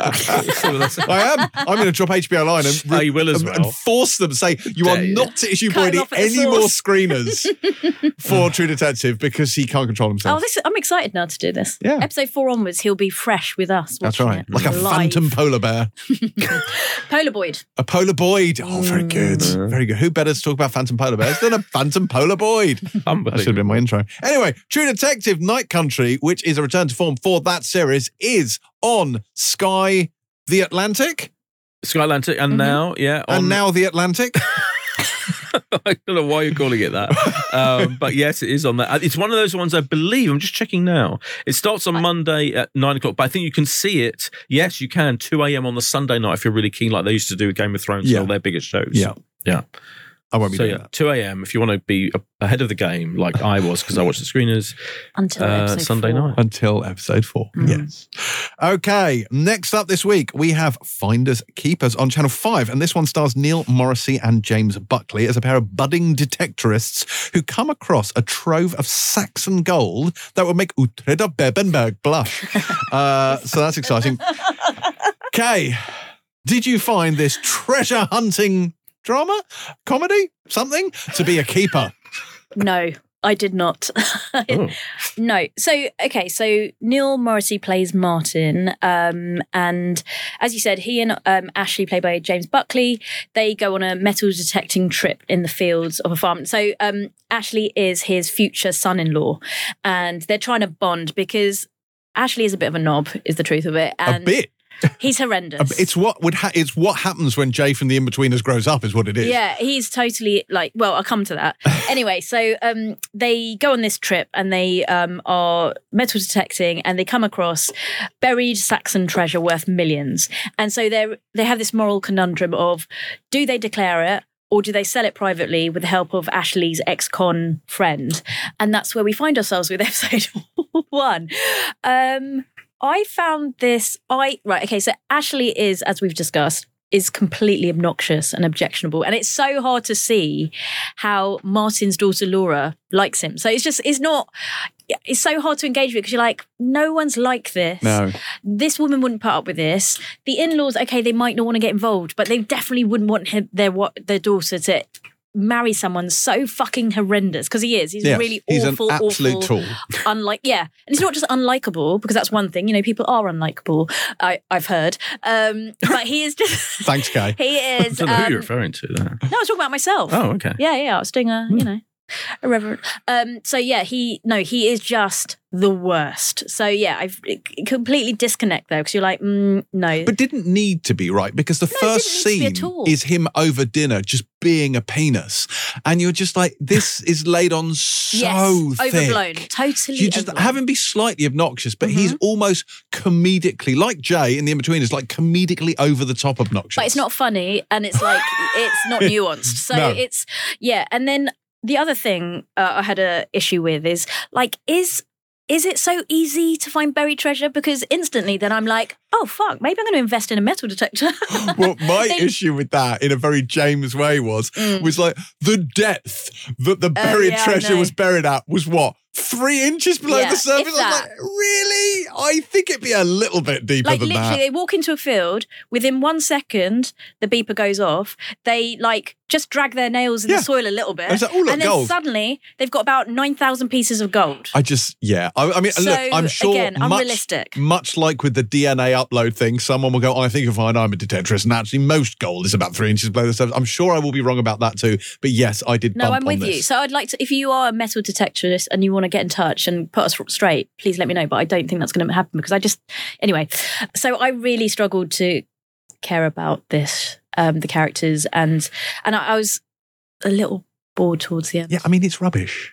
I am. I'm going to drop H B O line and, Oh, you will as and, well. and force them to say you Dare are you. not to issue Cut him Boydie off at the any more source. screeners for True Detective because he can't control Oh, himself. this I'm excited now to do this. Yeah. Episode four onwards, he'll be fresh with us. That's watching right. it Like a live. phantom polar bear. Polaroid. A polar Boyd. Oh, very good. Very good. Who better to talk about phantom polar bears than a phantom polar Boyd? That should have been my intro. Anyway, True Detective Night Country, which is a return to form for that series, is on Sky The Atlantic. Sky Atlantic, and mm-hmm. now, yeah. On... And now The Atlantic. I don't know why you're calling it that. Um, but yes, it is on that. It's one of those ones I believe, I'm just checking now. It starts on I, Monday at nine o'clock, but I think you can see it. Yes, you can, two a.m. on the Sunday night if you're really keen, like they used to do with Game of Thrones yeah. and all their biggest shows. Yeah. Yeah. I won't be so, doing yeah, that. two a.m. if you want to be ahead of the game, like I was, because I watched the screeners until uh, Sunday four. night. Until episode four. Mm. Yes. Okay. Next up this week, we have Finders Keepers on Channel five. And this one stars Neil Morrissey and James Buckley as a pair of budding detectorists who come across a trove of Saxon gold that would make Utreda Bebenberg blush. uh, so that's exciting. Kay, did you find this treasure hunting drama, comedy, something to be a keeper? No, I did not. Oh. No. So, okay, so Neil Morrissey plays Martin. Um, and as you said, he and um, Ashley, played by James Buckley, they go on a metal detecting trip in the fields of a farm. So um, Ashley is his future son-in-law, and they're trying to bond because Ashley is a bit of a knob, is the truth of it. And a bit. He's horrendous. It's what would ha- it's what happens when Jay from the In-Betweeners grows up, is what it is. Yeah, he's totally like. Well, I'll come to that. Anyway, so um, they go on this trip and they um, are metal detecting, and they come across buried Saxon treasure worth millions. And so they they have this moral conundrum of: do they declare it, or do they sell it privately with the help of Ashley's ex-con friend? And that's where we find ourselves with episode one. Um, I found this, I, right, okay, so Ashley is, as we've discussed, is completely obnoxious and objectionable. And it's so hard to see how Martin's daughter Laura likes him. So it's just, it's not, it's so hard to engage with because you're like, no one's like this. No. This woman wouldn't put up with this. The in-laws, okay, they might not want to get involved, but they definitely wouldn't want him, their, what, their daughter to marry someone so fucking horrendous, because he is. He's yes, really he's awful, an absolute awful, tool. Unlike, yeah, and it's not just unlikable, because that's one thing. You know, people are unlikable. I, I've heard, um, but he is just. Thanks, Kay. He is. I don't know um, who you're referring to there. No, I was talking about myself. Oh, okay. Yeah, yeah, I was doing a, you know, irreverent. Um, so yeah, he no, he is just the worst. So yeah, I've completely disconnect there because you're like, mm, no, but didn't need to be, right? Because the no, first it didn't need to scene be at all. is him over dinner just being a penis, and you're just like, this is laid on so yes, thick. Overblown, totally. You just overblown. have him be slightly obnoxious, but Mm-hmm. he's almost comedically, like Jay in The In-Betweeners, like comedically over the top obnoxious. But it's not funny, and it's like it's not nuanced. So No. it's yeah, and then. The other thing uh, I had a issue with is like, is is it so easy to find buried treasure? Because instantly then I'm like, oh, fuck, maybe I'm going to invest in a metal detector. Well, my They- issue with that, in a very James way, was Mm. was like the depth that the buried yeah, I treasure know. was buried at was what? Three inches below Yeah, the surface? if I was that. like, really? I think it'd be a little bit deeper Like than literally, that. they walk into a field. Within one second, the beeper goes off. They like just drag their nails in Yeah. the soil a little bit, I was like, oh, look, and then gold. suddenly they've got about nine thousand pieces of gold. I just, yeah. I, I mean, So, look, I'm sure again, much, unrealistic. much like with the D N A upload thing, someone will go, oh, I think you'll find I'm a detectorist, and actually most gold is about three inches below the surface. I'm sure I will be wrong about that too, but yes, I did No, bump I'm on with this. you. So I'd like to, if you are a metal detectorist and you want to get in touch and put us straight, please let me know. But I don't think that's going to happen because I just, anyway. So I really struggled to care about this, um, the characters, and and I, I was a little bored towards the end. Yeah, I mean, it's rubbish.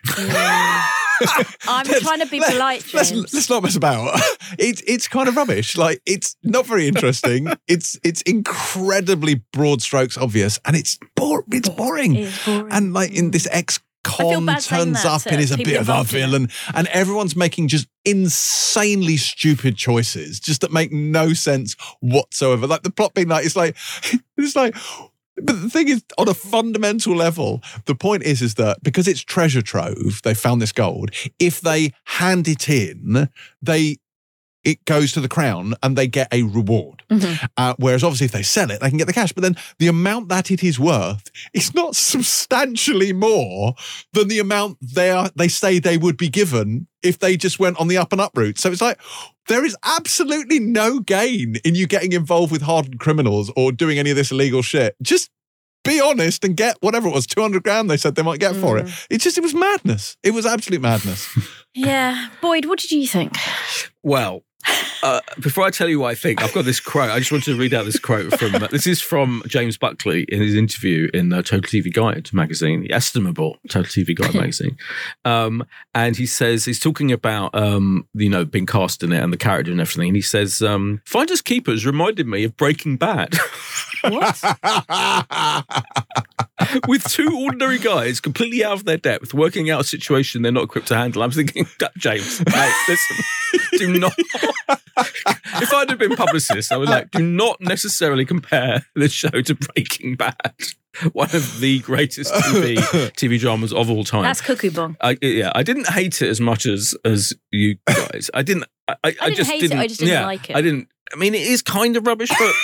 I'm Let's- trying to be let's- polite, Let's, James. let's not mess about. It's it's kind of rubbish. Like, it's not very interesting. it's it's incredibly broad strokes obvious, and it's bore, it's boring. It is boring. And like in this ex feel con bad saying turns that up to and is a people bit of a involved in it. villain, and everyone's making just insanely stupid choices, just that make no sense whatsoever. Like the plot being like, it's like it's like. But the thing is, on a fundamental level, the point is, is that because it's treasure trove, they found this gold. If they hand it in, they it goes to the Crown and they get a reward. Mm-hmm. Uh, whereas obviously if they sell it, they can get the cash. But then the amount that it is worth is not substantially more than the amount they are, they say they would be given if they just went on the up and up route. So it's like, there is absolutely no gain in you getting involved with hardened criminals or doing any of this illegal shit. Just be honest and get whatever it was, two hundred grand they said they might get for it. It just, it was madness. It was absolute madness. Yeah. Boyd, what did you think? Well, uh, before I tell you what I think, I've got this quote. I just wanted to read out this quote from, uh, this is from James Buckley in his interview in uh, Total T V Guide magazine, the estimable Total T V Guide magazine. Um, and he says, he's talking about, um, you know, being cast in it and the character and everything. And he says, um, Finders Keepers reminded me of Breaking Bad. What? With two ordinary guys completely out of their depth, working out a situation they're not equipped to handle. I'm thinking, James, mate, listen, do not. If I'd have been publicist, I was like, do not necessarily compare this show to Breaking Bad, one of the greatest T V T V dramas of all time. That's cuckoo bong. I, yeah, I didn't hate it as much as as you guys. I didn't. I, I, I didn't just hate didn't. it, I just didn't yeah, like it. I didn't. I mean, it is kind of rubbish, but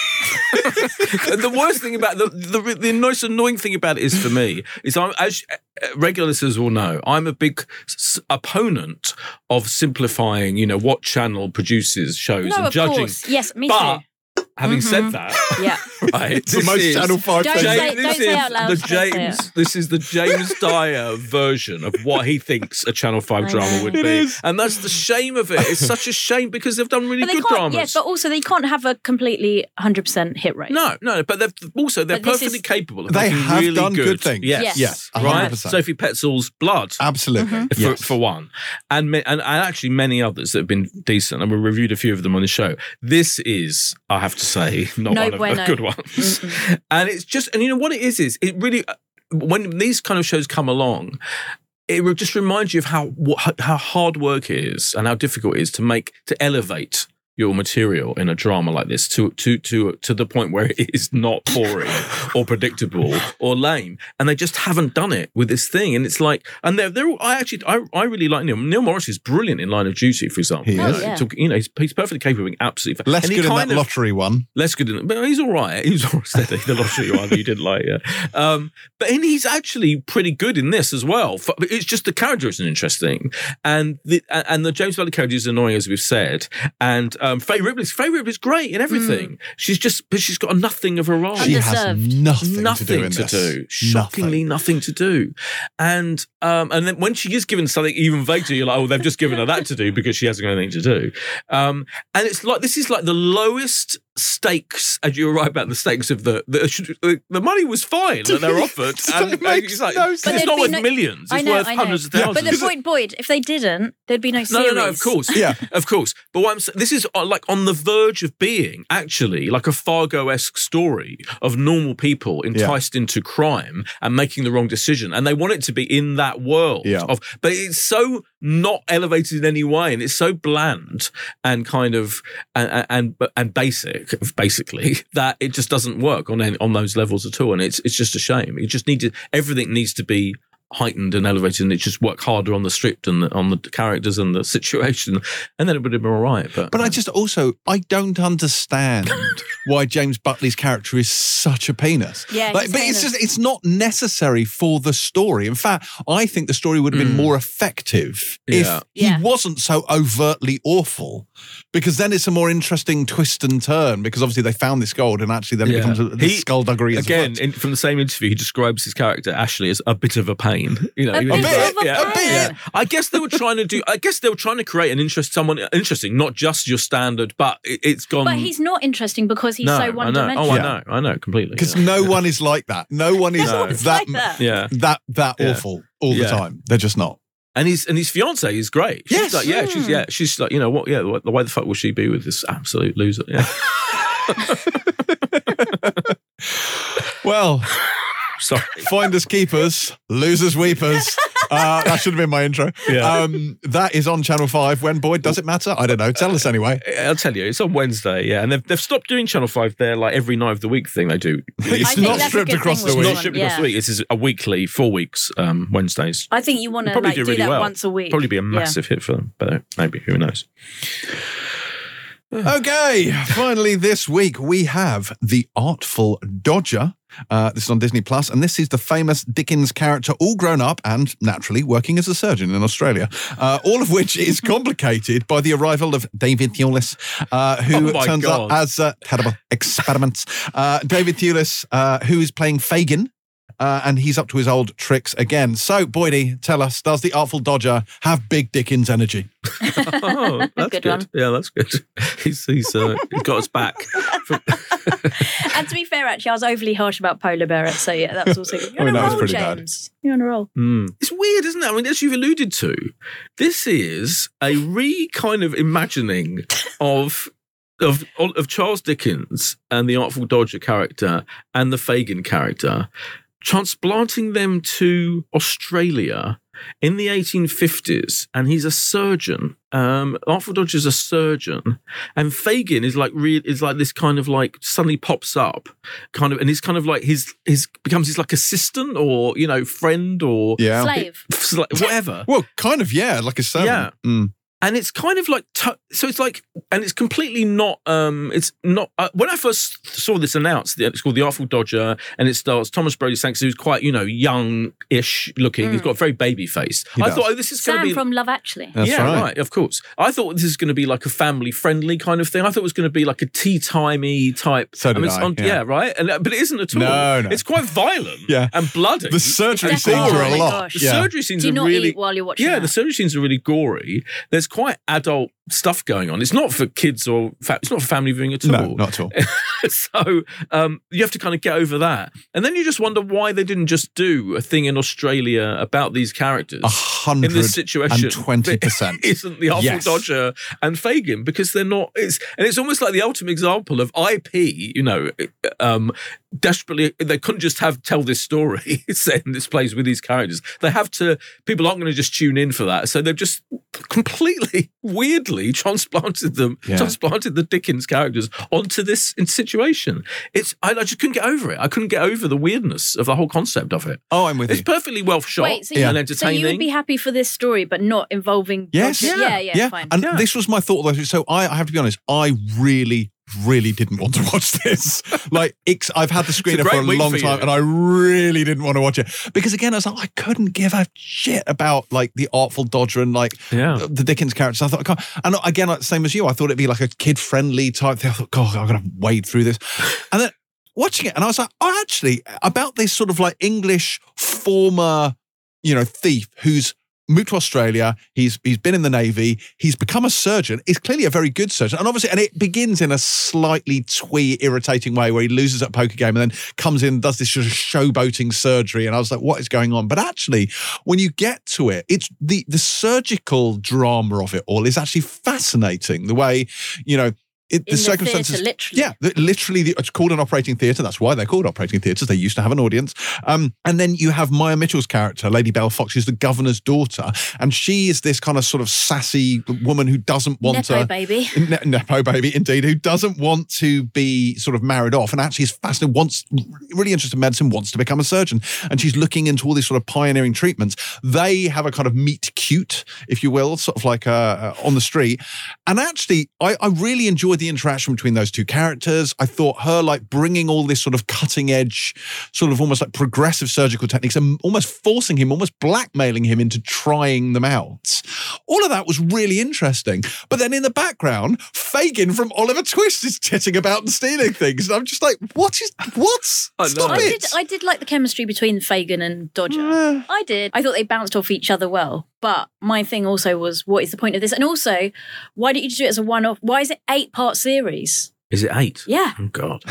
the worst thing about the, the the most annoying thing about it is for me is I'm as regular listeners will know I'm a big s- opponent of simplifying. You know what channel produces shows No, and of judging. course. Yes, me but too. having Mhm. said that, Yeah. right, It's the this most is- Channel five Don't thing. say- James, don't this say is out loud, the don't say James. it. This is the James Dyer version of what he thinks a Channel Five I drama know. would It be, is. and that's the shame of it. It's such a shame because they've done really But they good can't, dramas. yes, but also they can't have a completely one hundred percent hit rate. no, no, but they've also they're But this perfectly is- capable of They making have really done good, good things. Yes, Yes. Yes, one right. hundred percent. Sophie Petzold's Blood. Absolutely. Mhm. For, Yes. for one, and, ma- and and actually many others that have been decent, and we reviewed a few of them on the show. This is, I have to say, not No one of bueno. the good ones. And it's just, and you know what it is is it really when these kind of shows come along, it will just reminds you of how what, how hard work it is and how difficult it is to make to elevate your material in a drama like this to to to to the point where it is not boring or predictable or lame, and they just haven't done it with this thing. And it's like, and they're they're all, I actually I, I really like Neil. Neil Morris is brilliant in Line of Duty, for example. He you is. know, Oh, yeah. talk- you know, he's, he's perfectly capable of being absolutely Less and he good in that kind of- lottery one. Less good in but he's all right. He was all right, steady. The lottery one that you didn't like, yeah. Um, but and he's actually pretty good in this as well. For- It's just the character isn't interesting, and the and the James Butler character is annoying, as we've said. And um, Faye Ripley's Faye Ripley's great in everything. She's just, but she's got nothing of a role. She has Undeserved. nothing, Nothing to do in to this. do. Shockingly, nothing. to do. And um, and then when she is given something even vaguely, you're like, oh, they've just given her that to do because she hasn't got anything to do. Um, and it's like this is like the lowest stakes, as you were right about the stakes of the the, the money was fine that they're offered, and It makes it's like no it's sense. not But worth there'd be no- millions. It's I know, worth I know. hundreds of Yeah, thousands. But the point, Boyd, if they didn't, there'd be no No, series. no, no, of course. Yeah. Of course. But what I'm saying, this is uh, like on the verge of being actually like a Fargo-esque story of normal people enticed into crime and making the wrong decision. And they want it to be in that world Yeah. of, but it's so not elevated in any way. And it's so bland and kind of, and, and, and basic, basically, that it just doesn't work on any, on those levels at all. And it's, it's just a shame. It just needed, everything needs to be heightened and elevated, and it just work harder on the script and the, on the characters and the situation, and then it would have been all right. But But I just also, I don't understand why James Buckley's character is such a penis. Yeah, Like, he's but it's heinous. just, it's not necessary for the story. In fact, I think the story would have been Mm. more effective Yeah. if he Yeah. wasn't so overtly awful, because then it's a more interesting twist and turn, because obviously they found this gold and actually then it Yeah. becomes a, the He- skullduggery as again, well. in, from the same interview, he describes his character Ashley as a bit of a pain. You know, A he bit was of like- a yeah, pain. yeah. I guess they were trying to do. I guess they were trying to create an interest, someone interesting, not just your standard. But it, it's gone. But he's not interesting because he's no, so I one know. dimensional. Oh, Yeah. I know. I know completely. Because yeah. no one is like that. No one is No. that, It's like that. Yeah. that, that Yeah. awful all the Yeah. time. They're just not. And his and his fiance is great. She's Yes. like, yeah, she's Mm. yeah, she's like, you know what, yeah, what, why the fuck will she be with this absolute loser? Yeah. Well, Sorry. finders keepers, losers weepers. Uh, that should have been my intro. Yeah. Um, that is on Channel five. When, Boyd, does it matter? I don't know. Tell us anyway. I'll tell you, it's on Wednesday, yeah, and they've they've stopped doing Channel Five. Their like every night of the week thing they do. It's I think not that's a stripped good across thing the with It's week. not shipped Yeah. across the week. This is a weekly, four weeks, um, Wednesdays. I think you want to Probably like do do, really that well. once a week. Probably be a Yeah. massive hit for them, but maybe who knows? Okay, finally this week we have The Artful Dodger. Uh, this is on Disney Plus, and this is the famous Dickens character, all grown up and naturally working as a surgeon in Australia. Uh, all of which is complicated by the arrival of David Thewlis, uh, who Oh my turns God. up as uh, terrible experiments. Uh, David Thewlis, uh, who is playing Fagin. Uh, and he's up to his old tricks again. So, Boydie, tell us, does the Artful Dodger have big Dickens energy? Oh, that's Good good. one. Yeah, that's good. He's he's uh, he's got us back. And to be fair, actually, I was overly harsh about Polar Bear. So yeah, that was also good. You're I mean, on a that was roll, pretty bad. James. You're on a roll. Mm. It's weird, isn't it? I mean, as you've alluded to, this is a re kind of imagining of. Of, of Charles Dickens and the Artful Dodger character and the Fagin character, transplanting them to Australia in the eighteen fifties, and he's a surgeon. Um, Artful Dodger's a surgeon, and Fagin is like real is like this kind of like suddenly pops up, kind of, and he's kind of like his his becomes his like assistant or you know friend or Yeah. Slave. whatever. Well, kind of, yeah, like a servant. Yeah. Mm. And it's kind of like, t- so it's like, and it's completely not, um, it's not, uh, when I first saw this announced, it's called The Artful Dodger, and it stars Thomas Brodie Sanks, who's quite, you know, young-ish looking. Mm. He's got a very baby face. He I does. thought, oh, this is going to Sam be... from Love Actually. That's yeah, right. right. Of course. I thought this is going to be like a family-friendly kind of thing. I thought it was going to be like a tea-timey type. So did it's I, on- yeah. yeah, right? And, uh, but it isn't at all. No, no. It's quite violent Yeah. and bloody. The surgery and scenes are gory. a Oh my lot. gosh. The Yeah. surgery scenes Do you are not really... eat while you're watching Yeah, that? the surgery scenes are really gory. There's quite adult stuff going on. It's not for kids or fa- it's not for family viewing at all. No, not at all. So um, you have to kind of get over that, and then you just wonder why they didn't just do a thing in Australia about these characters A hundred in this situation. and twenty percent. That isn't the Artful Yes. Dodger and Fagin because they're not. It's and it's almost like the ultimate example of I P. You know, um, desperately they couldn't just have tell this story set in this place with these characters. They have to. People aren't going to just tune in for that, so they've just completely weirdly transplanted them, Yeah. transplanted the Dickens characters onto this situation. It's I, I just couldn't get over it. I couldn't get over the weirdness of the whole concept of it. Oh, I'm with It's you. perfectly well shot Wait, so and you, so entertaining. you would be happy for this story, but not involving Yes. Dodger? Yeah. Yeah, yeah, fine. And Yeah. this was my thought. Though. So I, I have to be honest. I really, really didn't want to watch this. Like, it's, I've had the screener great for a week long for you. time, and I really didn't want to watch it because, again, I was like, I couldn't give a shit about like the Artful Dodger and like Yeah. the, the Dickens characters. I thought, I can't. And again, like, same as you, I thought it'd be like a kid-friendly type thing. I thought, God, I'm gonna wade through this, and then watching it, and I was like, oh, actually, about this sort of like English former, you know, thief who's moved to Australia. He's he's been in the Navy. He's become a surgeon. He's clearly a very good surgeon. And obviously, and it begins in a slightly twee, irritating way where he loses at a poker game and then comes in and does this sort of showboating surgery. And I was like, what is going on? But actually, when you get to it, it's the the surgical drama of it all is actually fascinating. The way, you know, It, In the circumstances, theatre, literally. yeah, the- literally, the, it's called an operating theatre. That's why they're called operating theatres. They used to have an audience. Um, and then you have Maya Mitchell's character, Lady Belle Fox, who's the governor's daughter, and she is this kind of sort of sassy woman who doesn't want Nepo to. baby. Ne- Nepo baby, indeed, who doesn't want to be sort of married off and actually is fascinated, wants, really interested in medicine, wants to become a surgeon. And she's looking into all these sort of pioneering treatments. They have a kind of meet cute, if you will, sort of like uh, on the street. And actually, I, I really enjoyed the interaction between those two characters. I thought her like bringing all this sort of cutting edge, sort of almost like progressive surgical techniques and almost forcing him, almost blackmailing him into trying them out. All of that was really interesting. But then in the background, Fagin from Oliver Twist is titting about and stealing things. And I'm just like, what is, what? I know. Stop I it. did, I did like the chemistry between Fagin and Dodger. Yeah. I did. I thought they bounced off each other well. But my thing also was, what is the point of this? And also, why don't you just do it as a one-off? Why is it eight-part series? Is it eight? Yeah. Oh, God.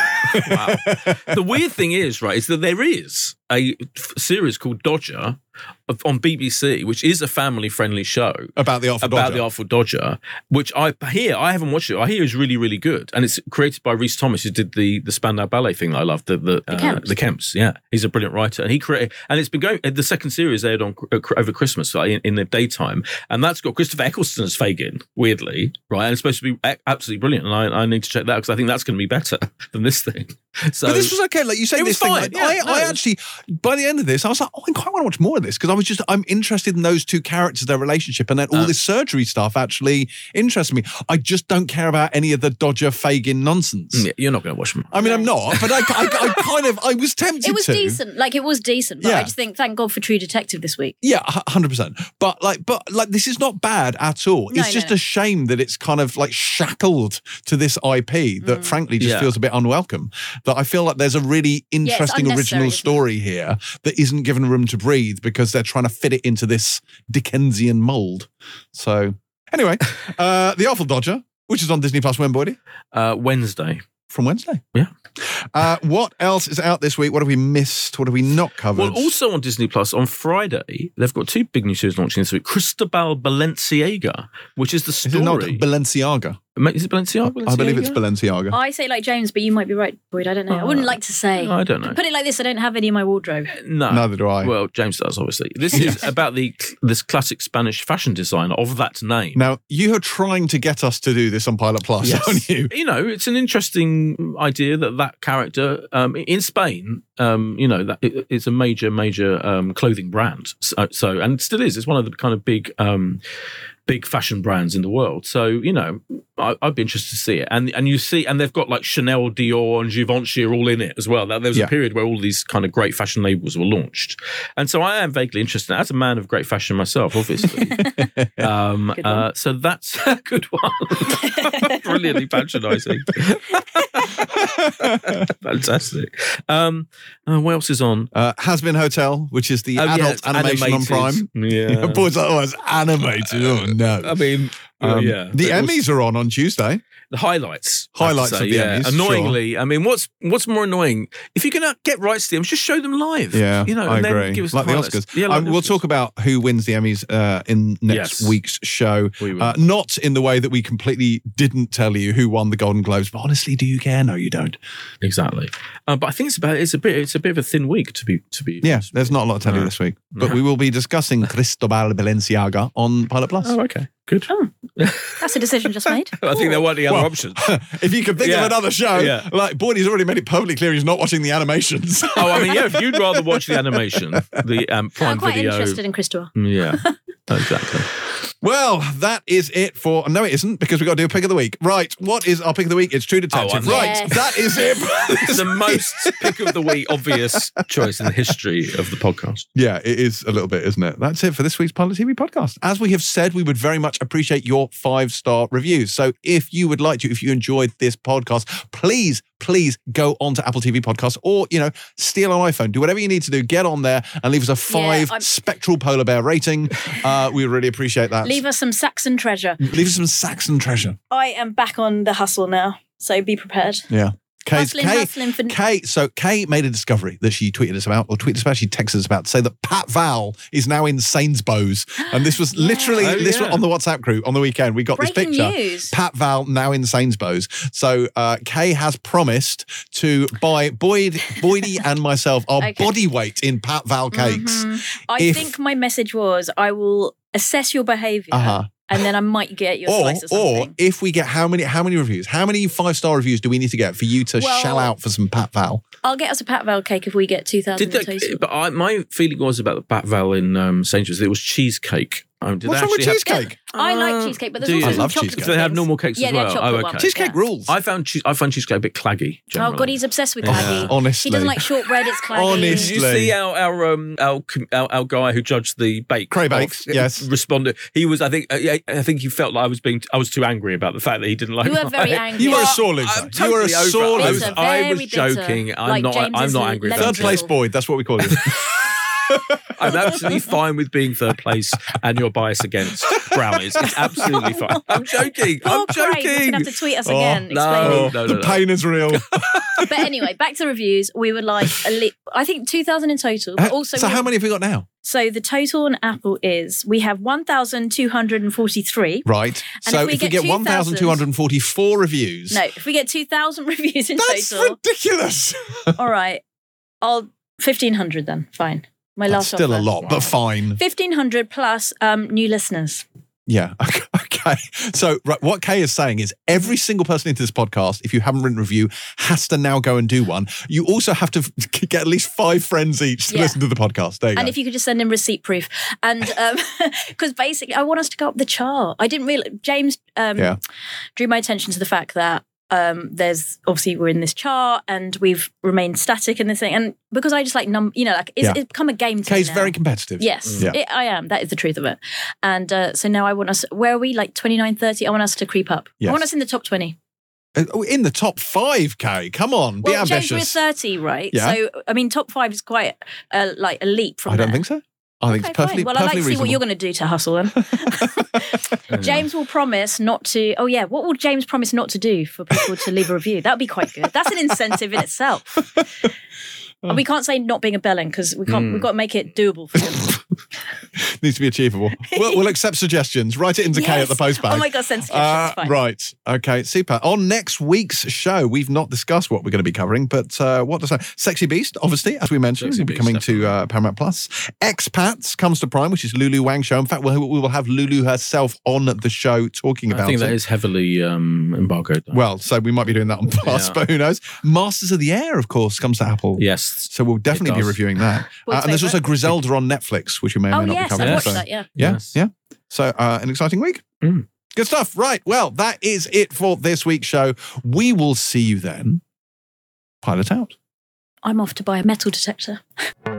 Wow. The weird thing is, right, is that there is a f- series called Dodger of- on B B C, which is a family-friendly show About the Artful about Dodger. the Artful Dodger, which I hear, I haven't watched it, I hear is really, really good. And it's created by Rhys Thomas, who did the, the Spandau Ballet thing that I loved, the, the, uh, Kemps. the Kemps. Yeah, he's a brilliant writer. And he created, and it's been going, the second series aired on uh, over Christmas like, in, in the daytime. And that's got Christopher Eccleston as Fagin, weirdly, right? And it's supposed to be a- absolutely brilliant. And I, I need to check that because I think that's going to be better than this thing. So But this was okay. Like you said, It was this thing. fine, Like, yeah, I, no, I it was- actually, by the end of this, I was like, oh, I quite want to watch more of this because I was just, I'm interested in those two characters, their relationship, and then all Uh, this surgery stuff actually interests me. I just don't care about any of the Dodger Fagin nonsense. yeah, you're not going to watch them. I mean, I'm not, but I, I, I kind of, I was tempted It was to. decent. Like, it was decent. But Yeah. I just think, thank God for True Detective this week. Yeah, one hundred percent. But like, but like, this is not bad at all. No, it's just no. a shame that it's kind of like shackled to this I P that, frankly, just Yeah. feels a bit unwelcome. That I feel like there's a really interesting unnecessary, original isn't it? story here that isn't given room to breathe because they're trying to fit it into this Dickensian mold. So, anyway, uh, The Awful Dodger, which is on Disney Plus, when, Boydie? Uh, Wednesday. From Wednesday. Yeah. Uh, what else is out this week? What have we missed? What have we not covered? Well, also on Disney Plus on Friday, they've got two big new series launching this week. Cristobal Balenciaga, which is the is it not story. Balenciaga? Is it Balenciaga? I believe it's Balenciaga? Balenciaga. I say like James, but you might be right, Boyd. I don't know. I wouldn't like to say. I don't know. Put it like this: I don't have any in my wardrobe. No. Neither do I. Well, James does, obviously. This is about the this classic Spanish fashion designer of that name. Now, you are trying to get us to do this on Pilot Plus, aren't you? You know, it's an interesting idea that that character um, in Spain, um, you know, that it, it's a major, major um, clothing brand. So, so, and it still is. It's one of the kind of big, um, big fashion brands in the world. So, you know, I, I'd be interested to see it. And and you see, and they've got like Chanel, Dior, and Givenchy are all in it as well. There was Yeah. a period where all these kind of great fashion labels were launched, and so I am vaguely interested. As a man of great fashion myself, obviously. um, Good one. uh, so that's a good one. Brilliantly patronising. Fantastic. Um, uh, what else is on? Uh, Has Been Hotel, which is the Oh, yeah, adult it's animation animated. on Prime. Yeah. Boys like, oh, it's animated. Oh, no. I mean, uh, Um, yeah. The It was- Emmys are on on Tuesday. the highlights. I have to Highlights say, of the yeah. Emmys, Annoyingly, I mean, what's what's more annoying? If you're going to get rights to them, just show them live. Yeah, you know, I and then agree. give us Like the highlights. Oscars. Yeah, like Um, the we'll Oscars. talk about who wins the Emmys uh, in next Yes. week's show. We will. Uh, not in the way that we completely didn't tell you who won the Golden Globes, but honestly, do you care? No, you don't. Exactly. Uh, but I think it's about it's a bit it's a bit of a thin week to be to be. Yeah, honest. there's not a lot to tell you No. this week. But No. we will be discussing Cristobal Balenciaga on Pilot Plus. Oh, okay. Good. That's a decision just made. I think there weren't any other Well, options. If you could think Yeah. of another show, Yeah. like Boydie's already made it perfectly clear he's not watching the animations. Oh, I mean, yeah. If you'd rather watch the animation, the um, Prime I'm quite Video. interested in Crystal. Yeah. Exactly. Well, that is it for. No, it isn't, because we've got to do a pick of the week. Right. What is our pick of the week? It's True Detective. Oh, I right. Yes. That is it. It's the most pick of the week obvious choice in the history of the podcast. Yeah, it is a little bit, isn't it? That's it for this week's Pilot T V podcast. As we have said, we would very much appreciate your five-star reviews. So if you would like to, if you enjoyed this podcast, please, please go on to Apple T V Podcasts or, you know, steal an iPhone. Do whatever you need to do. Get on there and leave us a five I'm- spectral polar bear rating. Uh, we really appreciate that. Leave us some Saxon treasure. Leave us some Saxon treasure. I am back on the hustle now, so be prepared. Yeah. Kay's, Hustling, Kay, hustling for- Kay, so Kay made a discovery that she tweeted us about, or tweeted us about, she texted us about, to say that Pat Val is now in Sainsbury's. And this was Yeah. literally, Oh, this yeah. was on the WhatsApp group on the weekend. We got Breaking this picture. news. Pat Val now in Sainsbury's. So uh, Kay has promised to buy Boyd, Boydie and myself our Okay. body weight in Pat Val cakes. Mhm. I If- think my message was I will assess your behaviour Uh-huh. and then I might get you a Or, slice of or something. if we get how many how many reviews? How many five star reviews do we need to get for you to Well- shell out for some Pat Val? I'll get us a Pat Val cake if we get two thousand Did in they, total. but I, my feeling was about the Pat Val in um, Sainsbury's. It was cheesecake. Um, did What's they wrong with actually have- cheesecake? I like Uh, cheesecake, but do there's you? also I some love chocolate cheesecake. Do they have things. normal cakes yeah, as they're well? chocolate Oh, okay. ones, Cheesecake yeah. rules. I found cheese, I find cheesecake a bit claggy. Oh Generally. God, he's obsessed with Yeah. claggy. Honestly. He doesn't like shortbread, it's claggy. Honestly. Did you see our our, um, our our our guy who judged the bake? Cray Bakes, off, yes. responded. He was, I think, uh, yeah, I think he felt like I was being, I was too angry about the fact that he didn't like. You were my- very angry. You were a Yeah. sore loser. I'm You were a totally over it. sore I was, loser. Bitter, I was very bitter. joking. I'm Like not. I'm James's not angry about lemon Third it. place drizzle. Boyd, that's what we call you. I'm absolutely fine with being third place and your bias against brownies. It's absolutely fine. I'm joking. I'm Oh, Craig, he's joking. gonna have to tweet us Oh, again, no. explaining. No, no, the no. pain is real. But anyway, back to the reviews. We would like, a li- I think two thousand in total. But also, so we- how many have we got now? So the total on Apple is we have one thousand two hundred forty-three. Right. And so if we if we get get one thousand two hundred forty-four reviews. No, if we get two thousand reviews in That's total, ridiculous. all right, I'll fifteen hundred then. Fine. My That's last still a offer. lot, but fine. fifteen hundred plus um, new listeners. Yeah. Okay. Okay. So right, what Kay is saying is every single person into this podcast, if you haven't written a review, has to now go and do one. You also have to get at least five friends each to Yeah. listen to the podcast. There you And go. if you could just send in receipt proof. And because basically, I want us to go up the chart. I didn't really, James um, Yeah. drew my attention to the fact that um, there's obviously we're in this chart and we've remained static in this thing. And because I just like, num, you know, like it's, Yeah. it's become a game to me Kay's now. very competitive. Yes, Yeah. it, I am. That is the truth of it. And uh, so now I want us, where are we? Like twenty-nine, thirty? I want us to creep up. Yes. I want us in the top twenty. Uh, oh, in the top five, Kay. Come on, be Well, James, we're ambitious. thirty, right? Yeah. So, I mean, top five is quite uh, like a leap from I don't there. think so. I think Okay, it's perfectly, fine. Well, I'd like perfectly to see reasonable. what you're going to do to hustle then. James will promise not to. Oh, yeah. What will James promise not to do for people to leave a review? That would be quite good. That's an incentive in itself. And we can't say not being a bellend because we can't. We've got to make it doable for him. Needs to be achievable. We'll, we'll accept suggestions. Write it into Kay at the Yes. post bag. Oh my God, send suggestions. Uh, Fine. right. Okay. Super. On next week's show, we've not discussed what we're going to be covering, but uh, what does that? Sexy Beast, obviously, as we mentioned, Sexy will be Beast, coming to uh, Paramount Plus. Expats comes to Prime, which is Lulu Wang show. In fact, we'll, we will have Lulu herself on the show talking about I think it. that is heavily um, embargoed. though. Well, so we might be doing that on Plus, Yeah. but who knows? Masters of the Air, of course, comes to Apple. yes. So we'll definitely be does. reviewing that. Uh, What's and there's also favourite? Griselda on Netflix, which we may or Oh, may not yes. be covering. I watched so- that, yeah. Yeah, Yes. yeah. So uh, an exciting week. Mm. Good stuff. Right. Well, that is it for this week's show. We will see you then. Pilot out. I'm off to buy a metal detector.